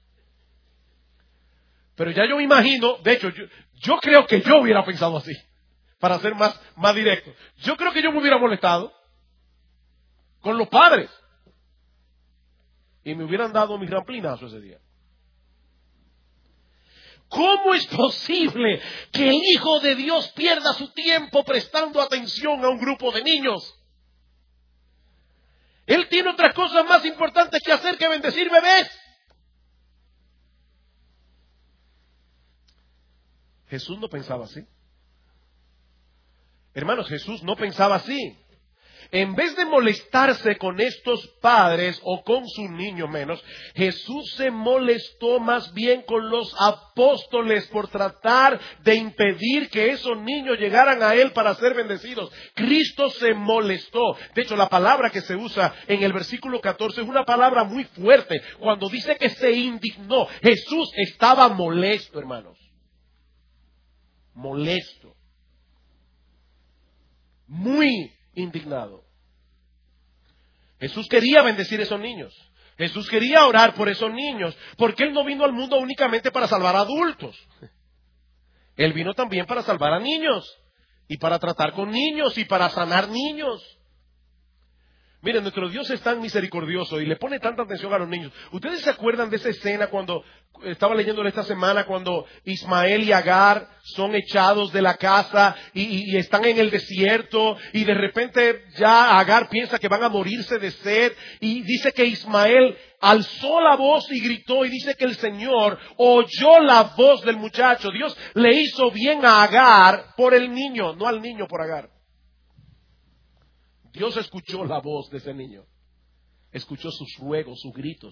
Speaker 1: Pero ya yo me imagino, de hecho, yo creo que yo hubiera pensado así, para ser más directo. Yo creo que yo me hubiera molestado con los padres. Y me hubieran dado mi ramplinazo ese día. ¿Cómo es posible que el Hijo de Dios pierda su tiempo prestando atención a un grupo de niños? Él tiene otras cosas más importantes que hacer que bendecir bebés. Jesús no pensaba así. Hermanos, Jesús no pensaba así. En vez de molestarse con estos padres o con sus niños menos, Jesús se molestó más bien con los apóstoles por tratar de impedir que esos niños llegaran a Él para ser bendecidos. Cristo se molestó. De hecho, la palabra que se usa en el versículo 14 es una palabra muy fuerte. Cuando dice que se indignó, Jesús estaba molesto, hermanos. Molesto. Muy indignado. Jesús quería bendecir a esos niños. Jesús quería orar por esos niños. Porque Él no vino al mundo únicamente para salvar a adultos. Él vino también para salvar a niños. Y para tratar con niños y para sanar niños. Miren, nuestro Dios es tan misericordioso y le pone tanta atención a los niños. ¿Ustedes se acuerdan de esa escena cuando, estaba leyéndolo esta semana, cuando Ismael y Agar son echados de la casa y están en el desierto y de repente ya Agar piensa que van a morirse de sed y dice que Ismael alzó la voz y gritó y dice que el Señor oyó la voz del muchacho. Dios le hizo bien a Agar por el niño, no al niño por Agar. Dios escuchó la voz de ese niño. Escuchó sus ruegos, sus gritos.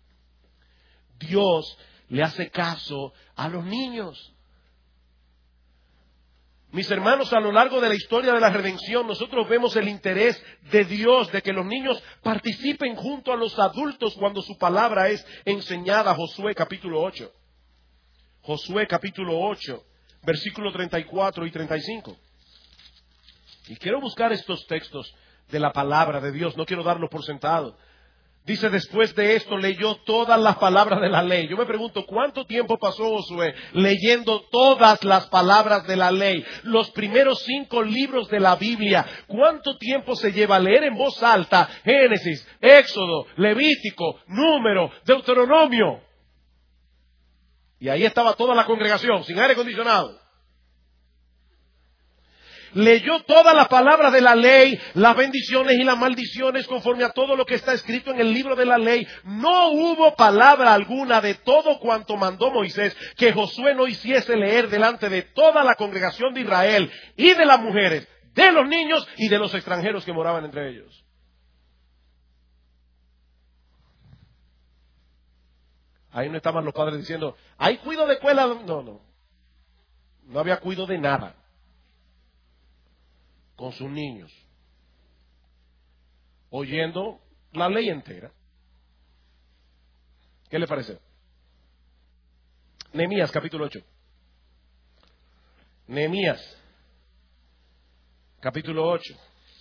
Speaker 1: Dios le hace caso a los niños. Mis hermanos, a lo largo de la historia de la redención, nosotros vemos el interés de Dios de que los niños participen junto a los adultos cuando su palabra es enseñada. Josué capítulo 8. Josué capítulo 8, versículos 34 y 35. Y quiero buscar estos textos de la palabra de Dios, no quiero darlo por sentado. Dice, después de esto leyó todas las palabras de la ley. Yo me pregunto, ¿cuánto tiempo pasó Josué leyendo todas las palabras de la ley? Los primeros 5 libros de la Biblia. ¿Cuánto tiempo se lleva a leer en voz alta Génesis, Éxodo, Levítico, Número, Deuteronomio? Y ahí estaba toda la congregación, sin aire acondicionado. Leyó todas las palabras de la ley, las bendiciones y las maldiciones conforme a todo lo que está escrito en el libro de la ley. No hubo palabra alguna de todo cuanto mandó Moisés que Josué no hiciese leer delante de toda la congregación de Israel y de las mujeres, de los niños y de los extranjeros que moraban entre ellos. Ahí no estaban los padres diciendo, ¿hay cuido de escuela? No había cuido de nada. Con sus niños, oyendo la ley entera. ¿Qué le parece? Nehemías capítulo 8. Nehemías capítulo 8.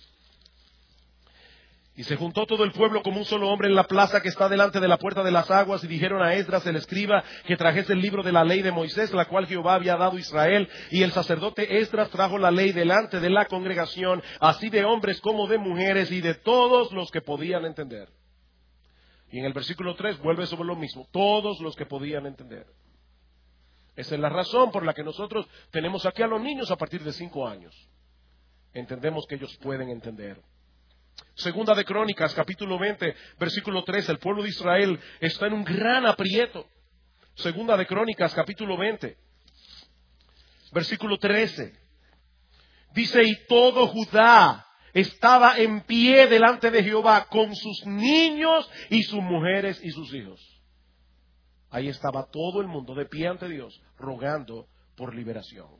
Speaker 1: Y se juntó todo el pueblo como un solo hombre en la plaza que está delante de la puerta de las aguas, y dijeron a Esdras el escriba que trajese el libro de la ley de Moisés, la cual Jehová había dado a Israel. Y el sacerdote Esdras trajo la ley delante de la congregación, así de hombres como de mujeres y de todos los que podían entender. Y en el versículo 3 vuelve sobre lo mismo, todos los que podían entender. Esa es la razón por la que nosotros tenemos aquí a los niños a partir de 5 años. Entendemos que ellos pueden entender. Segunda de Crónicas, capítulo 20, versículo 13. El pueblo de Israel está en un gran aprieto. Segunda de Crónicas, capítulo 20, versículo 13. Dice, y todo Judá estaba en pie delante de Jehová con sus niños y sus mujeres y sus hijos. Ahí estaba todo el mundo de pie ante Dios, rogando por liberación.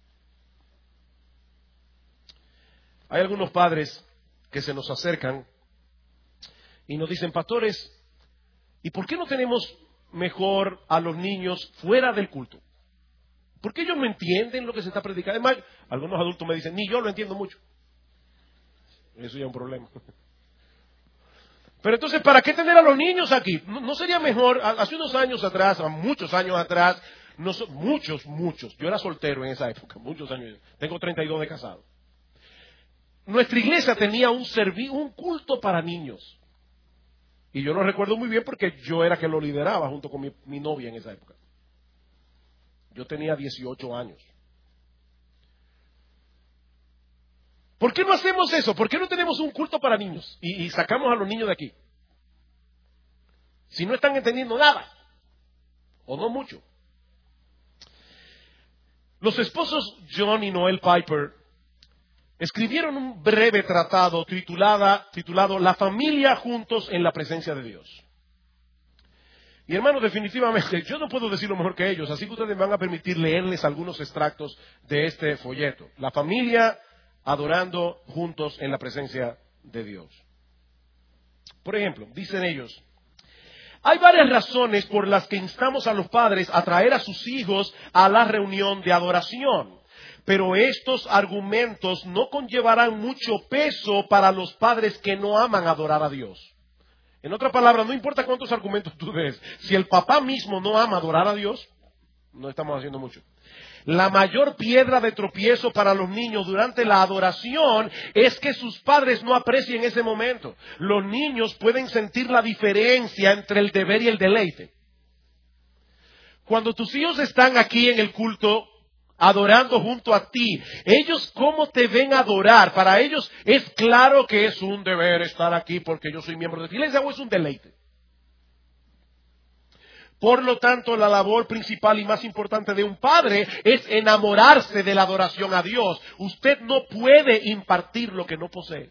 Speaker 1: Hay algunos padres que se nos acercan y nos dicen, pastores, ¿y por qué no tenemos mejor a los niños fuera del culto? ¿Por qué ellos no entienden lo que se está predicando? Además, algunos adultos me dicen, ni yo lo entiendo mucho. Eso ya es un problema. Pero entonces, ¿para qué tener a los niños aquí? ¿No sería mejor? Hace unos años atrás, muchos años atrás, muchos, yo era soltero en esa época, muchos años, tengo 32 de casado. Nuestra iglesia tenía un culto para niños. Y yo lo recuerdo muy bien porque yo era que lo lideraba junto con mi novia en esa época. Yo tenía 18 años. ¿Por qué no hacemos eso? ¿Por qué no tenemos un culto para niños? Y sacamos a los niños de aquí. Si no están entendiendo nada. O no mucho. Los esposos John y Noel Piper escribieron un breve tratado titulado La familia juntos en la presencia de Dios. Y hermanos, definitivamente, yo no puedo decirlo mejor que ellos, así que ustedes me van a permitir leerles algunos extractos de este folleto. La familia adorando juntos en la presencia de Dios. Por ejemplo, dicen ellos, hay varias razones por las que instamos a los padres a traer a sus hijos a la reunión de adoración. Pero estos argumentos no conllevarán mucho peso para los padres que no aman adorar a Dios. En otras palabras, no importa cuántos argumentos tú des, si el papá mismo no ama adorar a Dios, no estamos haciendo mucho. La mayor piedra de tropiezo para los niños durante la adoración es que sus padres no aprecien ese momento. Los niños pueden sentir la diferencia entre el deber y el deleite. Cuando tus hijos están aquí en el culto, adorando junto a ti, ellos cómo te ven adorar. Para ellos es claro que es un deber estar aquí porque yo soy miembro de la iglesia, o es un deleite. Por lo tanto, la labor principal y más importante de un padre es enamorarse de la adoración a Dios. Usted no puede impartir lo que no posee.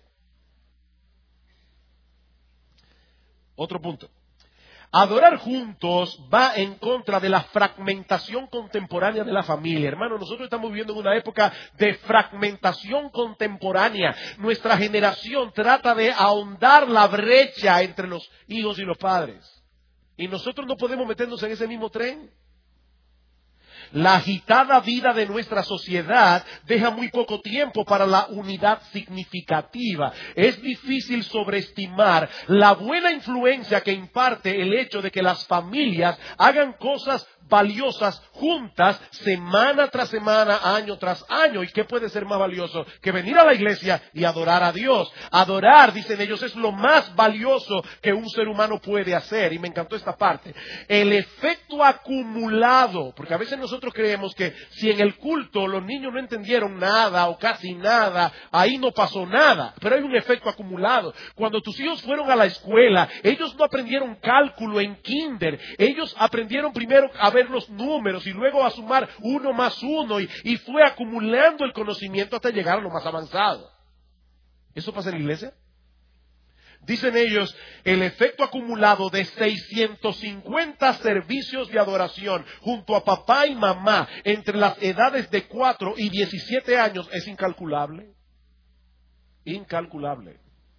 Speaker 1: Otro punto. Adorar juntos va en contra de la fragmentación contemporánea de la familia. Hermano, nosotros estamos viviendo en una época de fragmentación contemporánea. Nuestra generación trata de ahondar la brecha entre los hijos y los padres. Y nosotros no podemos meternos en ese mismo tren. La agitada vida de nuestra sociedad deja muy poco tiempo para la unidad significativa. Es difícil sobreestimar la buena influencia que imparte el hecho de que las familias hagan cosas valiosas juntas semana tras semana, año tras año. ¿Y qué puede ser más valioso que venir a la iglesia y adorar a Dios? Adorar, dicen ellos, es lo más valioso que un ser humano puede hacer. Y me encantó esta parte. El efecto acumulado, porque a veces nosotros creemos que si en el culto los niños no entendieron nada o casi nada, ahí no pasó nada. Pero hay un efecto acumulado. Cuando tus hijos fueron a la escuela, ellos no aprendieron cálculo en kinder. Ellos aprendieron primero a ver los números y luego a sumar 1 más 1 y fue acumulando el conocimiento hasta llegar a lo más avanzado. ¿Eso pasa en la iglesia? Dicen ellos, el efecto acumulado de 650 servicios de adoración junto a papá y mamá entre las edades de 4 y 17 años es incalculable. Incalculable.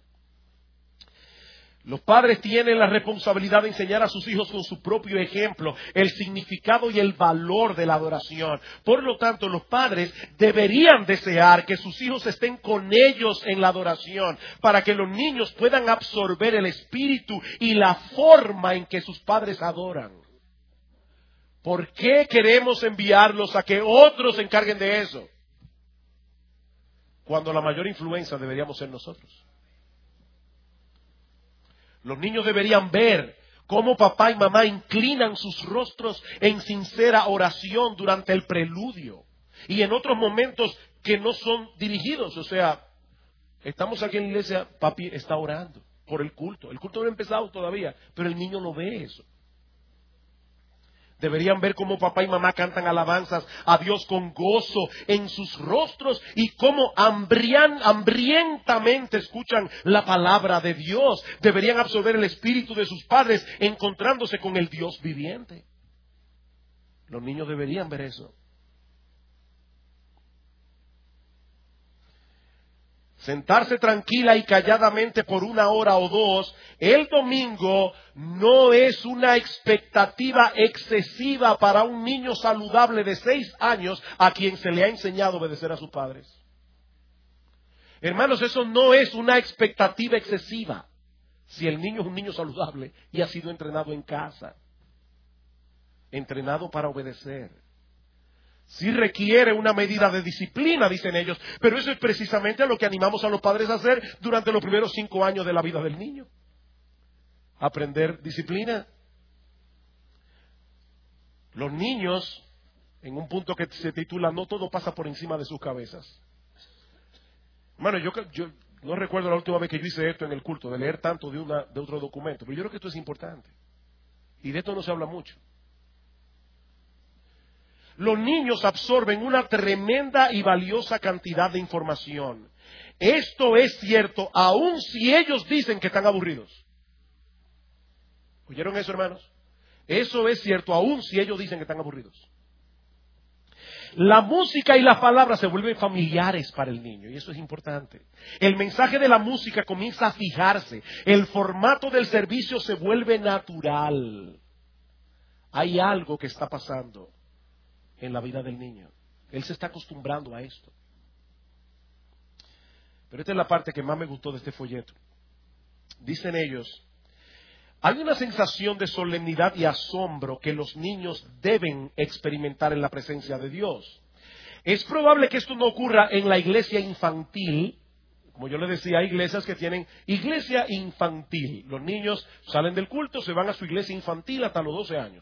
Speaker 1: Los padres tienen la responsabilidad de enseñar a sus hijos con su propio ejemplo el significado y el valor de la adoración. Por lo tanto, los padres deberían desear que sus hijos estén con ellos en la adoración para que los niños puedan absorber el espíritu y la forma en que sus padres adoran. ¿Por qué queremos enviarlos a que otros se encarguen de eso? Cuando la mayor influencia deberíamos ser nosotros. Los niños deberían ver cómo papá y mamá inclinan sus rostros en sincera oración durante el preludio y en otros momentos que no son dirigidos. O sea, Estamos aquí en la iglesia, papi está orando por el culto. El culto no ha empezado todavía, pero el niño no ve eso. Deberían ver cómo papá y mamá cantan alabanzas a Dios con gozo en sus rostros y cómo hambrientamente escuchan la palabra de Dios. Deberían absorber el espíritu de sus padres encontrándose con el Dios viviente. Los niños deberían ver eso. Sentarse tranquila y calladamente por 1 hora o 2 el domingo no es una expectativa excesiva para un niño saludable de 6 años a quien se le ha enseñado a obedecer a sus padres. Hermanos, eso no es una expectativa excesiva si el niño es un niño saludable y ha sido entrenado en casa, entrenado para obedecer. Sí requiere una medida de disciplina, dicen ellos, pero eso es precisamente lo que animamos a los padres a hacer durante los primeros 5 años de la vida del niño. Aprender disciplina. Los niños, en un punto que se titula "No todo pasa por encima de sus cabezas". Bueno, yo no recuerdo la última vez que yo hice esto en el culto, de leer tanto de otro documento, pero yo creo que esto es importante. Y de esto no se habla mucho. Los niños absorben una tremenda y valiosa cantidad de información. Esto es cierto, aun si ellos dicen que están aburridos. ¿Oyeron eso, hermanos? Eso es cierto, aun si ellos dicen que están aburridos. La música y las palabras se vuelven familiares para el niño, y eso es importante. El mensaje de la música comienza a fijarse. El formato del servicio se vuelve natural. Hay algo que está pasando en la vida del niño. Él se está acostumbrando a esto. Pero esta es la parte que más me gustó de este folleto. Dicen ellos, hay una sensación de solemnidad y asombro que los niños deben experimentar en la presencia de Dios. Es probable que esto no ocurra en la iglesia infantil. Como yo les decía, hay iglesias que tienen iglesia infantil. Los niños salen del culto, se van a su iglesia infantil hasta los 12 años.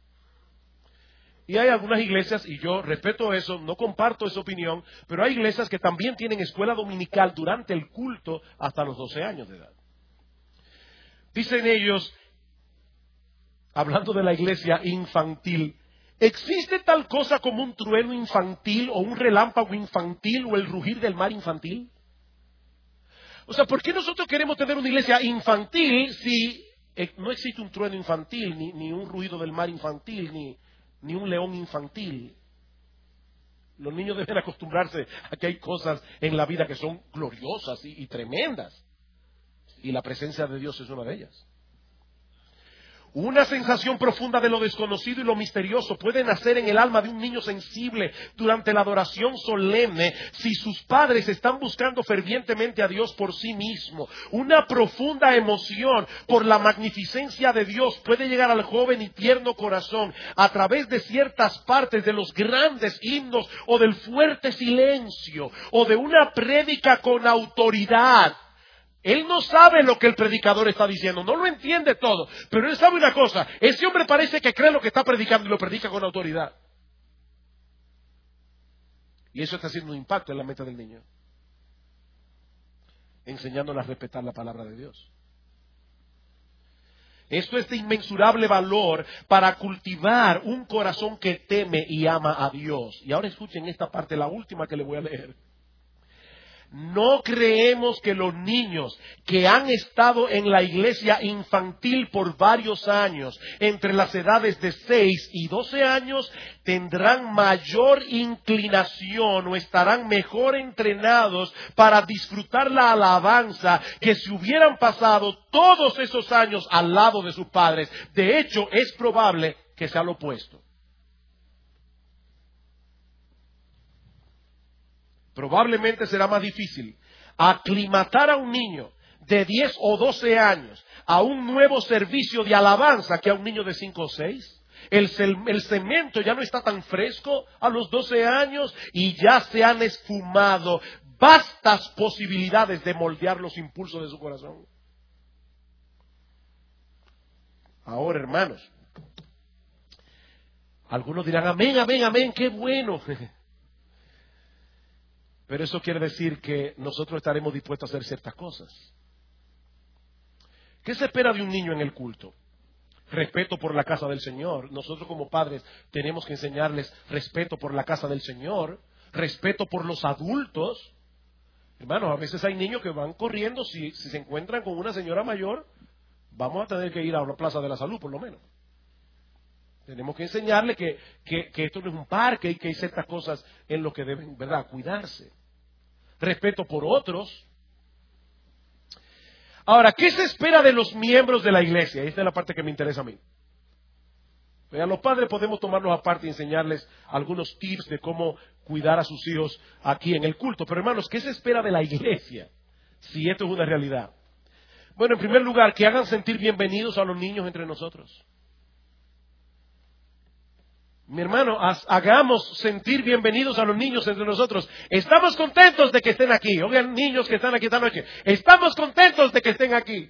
Speaker 1: Y hay algunas iglesias, y yo respeto eso, no comparto esa opinión, pero hay iglesias que también tienen escuela dominical durante el culto hasta los 12 años de edad. Dicen ellos, hablando de la iglesia infantil, ¿existe tal cosa como un trueno infantil o un relámpago infantil o el rugir del mar infantil? O sea, ¿por qué nosotros queremos tener una iglesia infantil si no existe un trueno infantil, ni un ruido del mar infantil, ni un león infantil? Los niños deben acostumbrarse a que hay cosas en la vida que son gloriosas y tremendas. Y la presencia de Dios es una de ellas. Una sensación profunda de lo desconocido y lo misterioso puede nacer en el alma de un niño sensible durante la adoración solemne si sus padres están buscando fervientemente a Dios por sí mismo. Una profunda emoción por la magnificencia de Dios puede llegar al joven y tierno corazón a través de ciertas partes de los grandes himnos o del fuerte silencio o de una prédica con autoridad. Él no sabe lo que el predicador está diciendo, no lo entiende todo, pero él sabe una cosa, ese hombre parece que cree lo que está predicando y lo predica con autoridad. Y eso está haciendo un impacto en la mente del niño, enseñándole a respetar la palabra de Dios. Esto es de inmensurable valor para cultivar un corazón que teme y ama a Dios. Y ahora escuchen esta parte, la última que le voy a leer. No creemos que los niños que han estado en la iglesia infantil por varios años, entre las edades de 6 y 12 años, tendrán mayor inclinación o estarán mejor entrenados para disfrutar la alabanza que si hubieran pasado todos esos años al lado de sus padres. De hecho, es probable que sea lo opuesto. Probablemente será más difícil aclimatar a un niño de 10 o 12 años a un nuevo servicio de alabanza que a un niño de 5 o 6. El cemento ya no está tan fresco a los 12 años y ya se han esfumado vastas posibilidades de moldear los impulsos de su corazón. Ahora, hermanos, algunos dirán, amén, amén, amén, qué bueno. Pero eso quiere decir que nosotros estaremos dispuestos a hacer ciertas cosas. ¿Qué se espera de un niño en el culto? Respeto por la casa del Señor. Nosotros como padres tenemos que enseñarles respeto por la casa del Señor, respeto por los adultos. Hermanos, a veces hay niños que van corriendo, si se encuentran con una señora mayor, vamos a tener que ir a la Plaza de la Salud por lo menos. Tenemos que enseñarle que esto no es un parque y que hay ciertas cosas en lo que deben, ¿verdad?, cuidarse. Respeto por otros. Ahora, ¿qué se espera de los miembros de la iglesia? Esta es la parte que me interesa a mí. A los padres podemos tomarlos aparte y enseñarles algunos tips de cómo cuidar a sus hijos aquí en el culto. Pero hermanos, ¿qué se espera de la iglesia si esto es una realidad? Bueno, en primer lugar, que hagan sentir bienvenidos a los niños entre nosotros. Mi hermano, hagamos sentir bienvenidos a los niños entre nosotros. Estamos contentos de que estén aquí. Oigan, niños que están aquí esta noche. Estamos contentos de que estén aquí.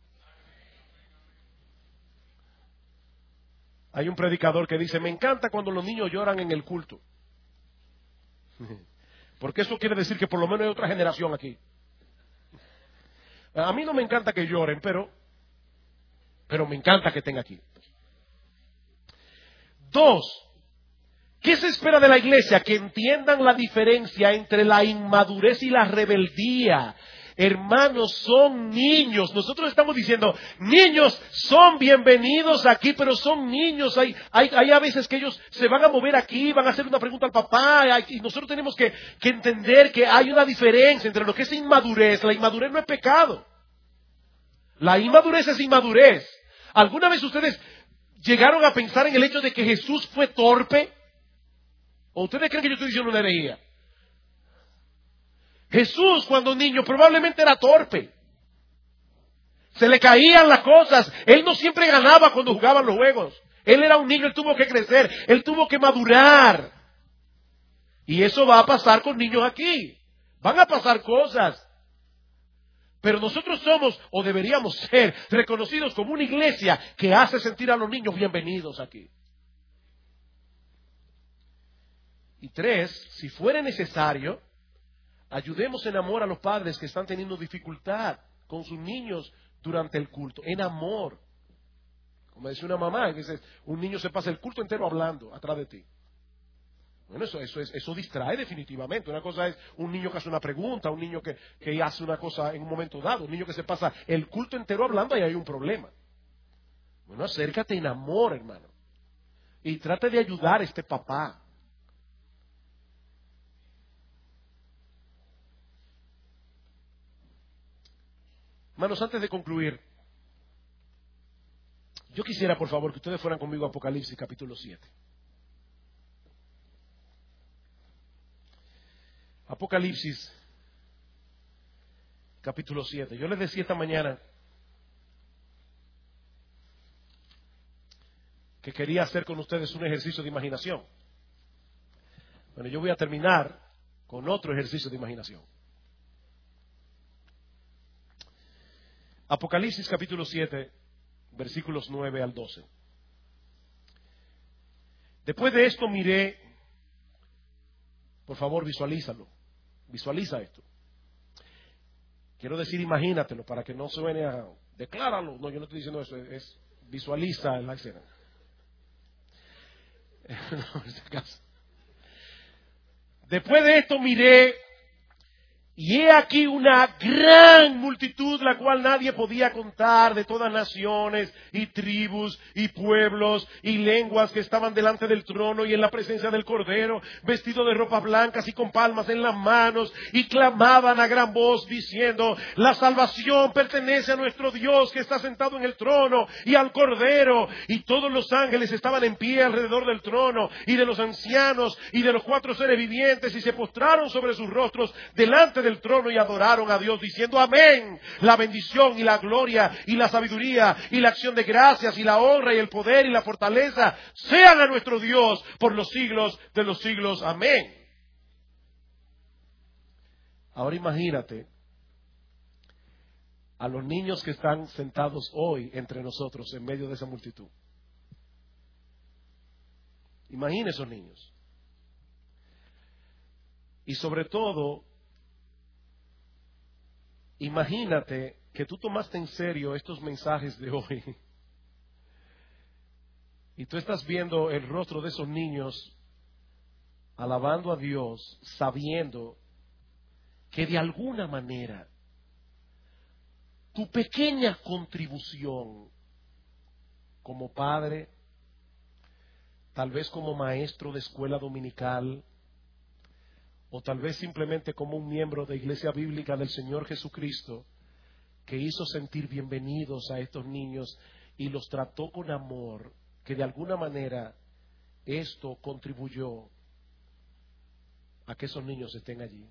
Speaker 1: Hay un predicador que dice, me encanta cuando los niños lloran en el culto. Porque eso quiere decir que por lo menos hay otra generación aquí. A mí no me encanta que lloren, pero me encanta que estén aquí. 2. ¿Qué se espera de la iglesia? Que entiendan la diferencia entre la inmadurez y la rebeldía. Hermanos, son niños. Nosotros estamos diciendo, niños son bienvenidos aquí, pero son niños. Hay a veces que ellos se van a mover aquí, van a hacer una pregunta al papá, y nosotros tenemos que entender que hay una diferencia entre lo que es inmadurez. La inmadurez no es pecado. La inmadurez es inmadurez. ¿Alguna vez ustedes llegaron a pensar en el hecho de que Jesús fue torpe? ¿O ustedes creen que yo estoy diciendo una herejía? Jesús, cuando niño, probablemente era torpe. Se le caían las cosas. Él no siempre ganaba cuando jugaban los juegos. Él era un niño, él tuvo que crecer, él tuvo que madurar. Y eso va a pasar con niños aquí. Van a pasar cosas. Pero nosotros somos, o deberíamos ser, reconocidos como una iglesia que hace sentir a los niños bienvenidos aquí. Y 3, si fuera necesario, ayudemos en amor a los padres que están teniendo dificultad con sus niños durante el culto. En amor. Como decía una mamá, dice, un niño se pasa el culto entero hablando atrás de ti. Bueno, eso distrae definitivamente. Una cosa es un niño que hace una pregunta, un niño que hace una cosa en un momento dado, un niño que se pasa el culto entero hablando, ahí hay un problema. Bueno, acércate en amor, hermano. Y trate de ayudar a este papá. Hermanos, antes de concluir, yo quisiera, por favor, que ustedes fueran conmigo a Apocalipsis capítulo 7. Apocalipsis capítulo 7. Yo les decía esta mañana que quería hacer con ustedes un ejercicio de imaginación. Bueno, yo voy a terminar con otro ejercicio de imaginación. Apocalipsis capítulo 7, versículos 9 al 12. Después de esto miré, por favor visualízalo, visualiza esto. Quiero decir imagínatelo para que no suene a decláralo. No, yo no estoy diciendo eso, es visualiza la escena. No, en este caso. Después de esto miré, y he aquí una gran multitud, la cual nadie podía contar, de todas naciones y tribus y pueblos y lenguas que estaban delante del trono y en la presencia del Cordero, vestidos de ropas blancas y con palmas en las manos, y clamaban a gran voz diciendo, la salvación pertenece a nuestro Dios que está sentado en el trono y al Cordero. Y todos los ángeles estaban en pie alrededor del trono y de los ancianos y de los 4 seres vivientes, y se postraron sobre sus rostros delante del trono y adoraron a Dios diciendo amén. La bendición y la gloria y la sabiduría y la acción de gracias y la honra y el poder y la fortaleza sean a nuestro Dios por los siglos de los siglos. Amén. Ahora imagínate a los niños que están sentados hoy entre nosotros en medio de esa multitud. Imagine esos niños. Y sobre todo, imagínate que tú tomaste en serio estos mensajes de hoy y tú estás viendo el rostro de esos niños alabando a Dios, sabiendo que de alguna manera tu pequeña contribución como padre, tal vez como maestro de escuela dominical, o tal vez simplemente como un miembro de Iglesia Bíblica del Señor Jesucristo, que hizo sentir bienvenidos a estos niños y los trató con amor, que de alguna manera esto contribuyó a que esos niños estén allí.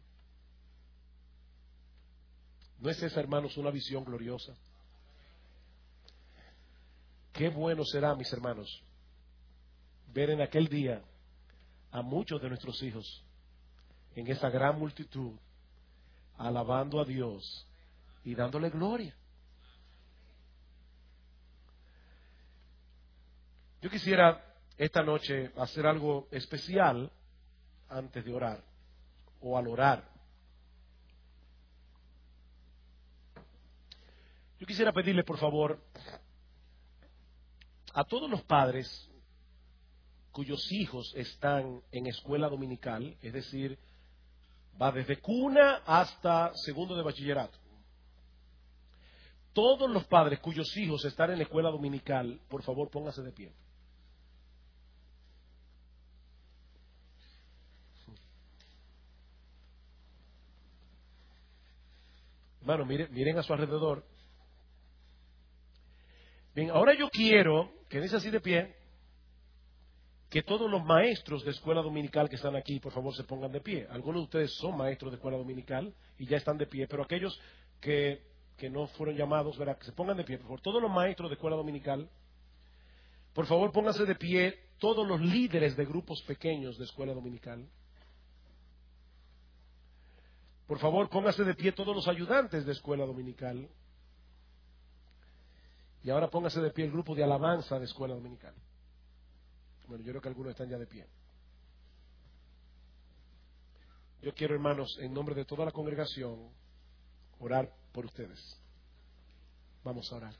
Speaker 1: ¿No es esa, hermanos, una visión gloriosa? Qué bueno será, mis hermanos, ver en aquel día a muchos de nuestros hijos en esa gran multitud alabando a Dios y dándole gloria. Yo quisiera esta noche hacer algo especial antes de orar o al orar. Yo quisiera pedirle, por favor, a todos los padres cuyos hijos están en escuela dominical, es decir, va desde cuna hasta segundo de bachillerato. Todos los padres cuyos hijos están en la escuela dominical, por favor, póngase de pie. Hermano, miren a su alrededor. Bien, ahora yo quiero, quédense así de pie, que todos los maestros de escuela dominical que están aquí, por favor, se pongan de pie. Algunos de ustedes son maestros de escuela dominical y ya están de pie, pero aquellos que no fueron llamados, ¿verdad?, que se pongan de pie, por favor. Todos los maestros de escuela dominical, por favor, pónganse de pie. Todos los líderes de grupos pequeños de escuela dominical, por favor, pónganse de pie. Todos los ayudantes de escuela dominical. Y ahora póngase de pie el grupo de alabanza de escuela dominical. Bueno, yo creo que algunos están ya de pie. Yo quiero, hermanos, en nombre de toda la congregación, orar por ustedes. Vamos a orar.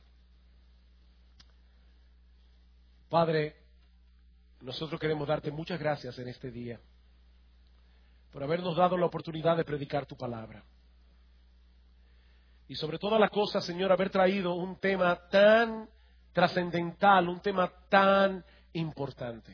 Speaker 1: Padre, nosotros queremos darte muchas gracias en este día por habernos dado la oportunidad de predicar tu palabra. Y sobre todas las cosas, Señor, haber traído un tema tan trascendental, un tema tan importante.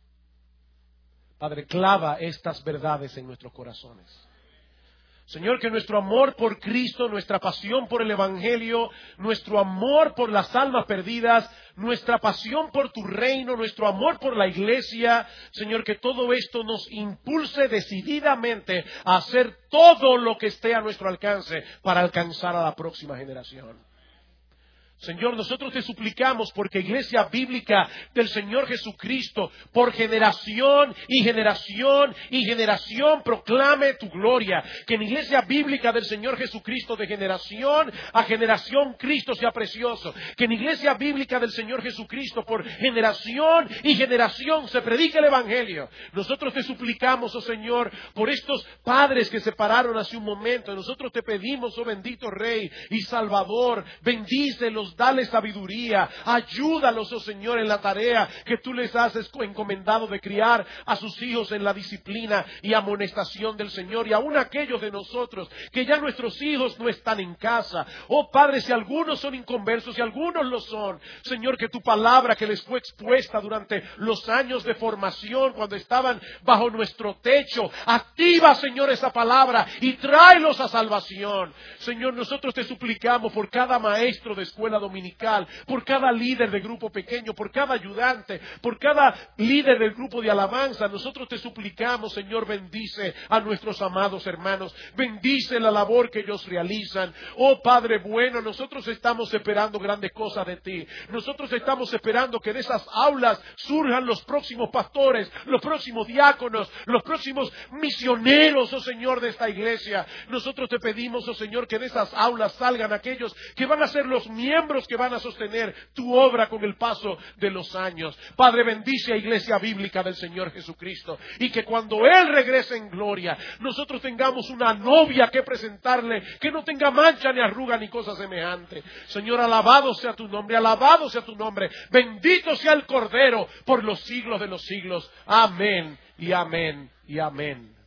Speaker 1: Padre, clava estas verdades en nuestros corazones. Señor, que nuestro amor por Cristo, nuestra pasión por el Evangelio, nuestro amor por las almas perdidas, nuestra pasión por tu reino, nuestro amor por la iglesia, Señor, que todo esto nos impulse decididamente a hacer todo lo que esté a nuestro alcance para alcanzar a la próxima generación. Señor, nosotros te suplicamos porque Iglesia Bíblica del Señor Jesucristo, por generación y generación y generación proclame tu gloria. Que en Iglesia Bíblica del Señor Jesucristo de generación a generación Cristo sea precioso. Que en Iglesia Bíblica del Señor Jesucristo por generación y generación se predique el Evangelio. Nosotros te suplicamos, oh Señor, por estos padres que se pararon hace un momento. Nosotros te pedimos, oh bendito Rey y Salvador, bendícelos, dale sabiduría, ayúdalos, oh Señor, en la tarea que tú les has encomendado de criar a sus hijos en la disciplina y amonestación del Señor. Y aún aquellos de nosotros que ya nuestros hijos no están en casa, oh Padre, si algunos son inconversos, si algunos lo son, Señor, que tu palabra que les fue expuesta durante los años de formación, cuando estaban bajo nuestro techo, activa, Señor, esa palabra y tráelos a salvación. Señor, nosotros te suplicamos por cada maestro de escuela dominical, por cada líder de grupo pequeño, por cada ayudante, por cada líder del grupo de alabanza. Nosotros te suplicamos, Señor, bendice a nuestros amados hermanos, bendice la labor que ellos realizan. Oh Padre bueno, nosotros estamos esperando grandes cosas de ti. Nosotros estamos esperando que de esas aulas surjan los próximos pastores, los próximos diáconos, los próximos misioneros, oh Señor, de esta iglesia. Nosotros te pedimos, oh Señor, que de esas aulas salgan aquellos que van a ser los miembros miembros que van a sostener tu obra con el paso de los años. Padre, bendice a Iglesia Bíblica del Señor Jesucristo, y que cuando Él regrese en gloria, nosotros tengamos una novia que presentarle, que no tenga mancha ni arruga ni cosa semejante. Señor, alabado sea tu nombre, alabado sea tu nombre. Bendito sea el Cordero por los siglos de los siglos. Amén y amén y amén.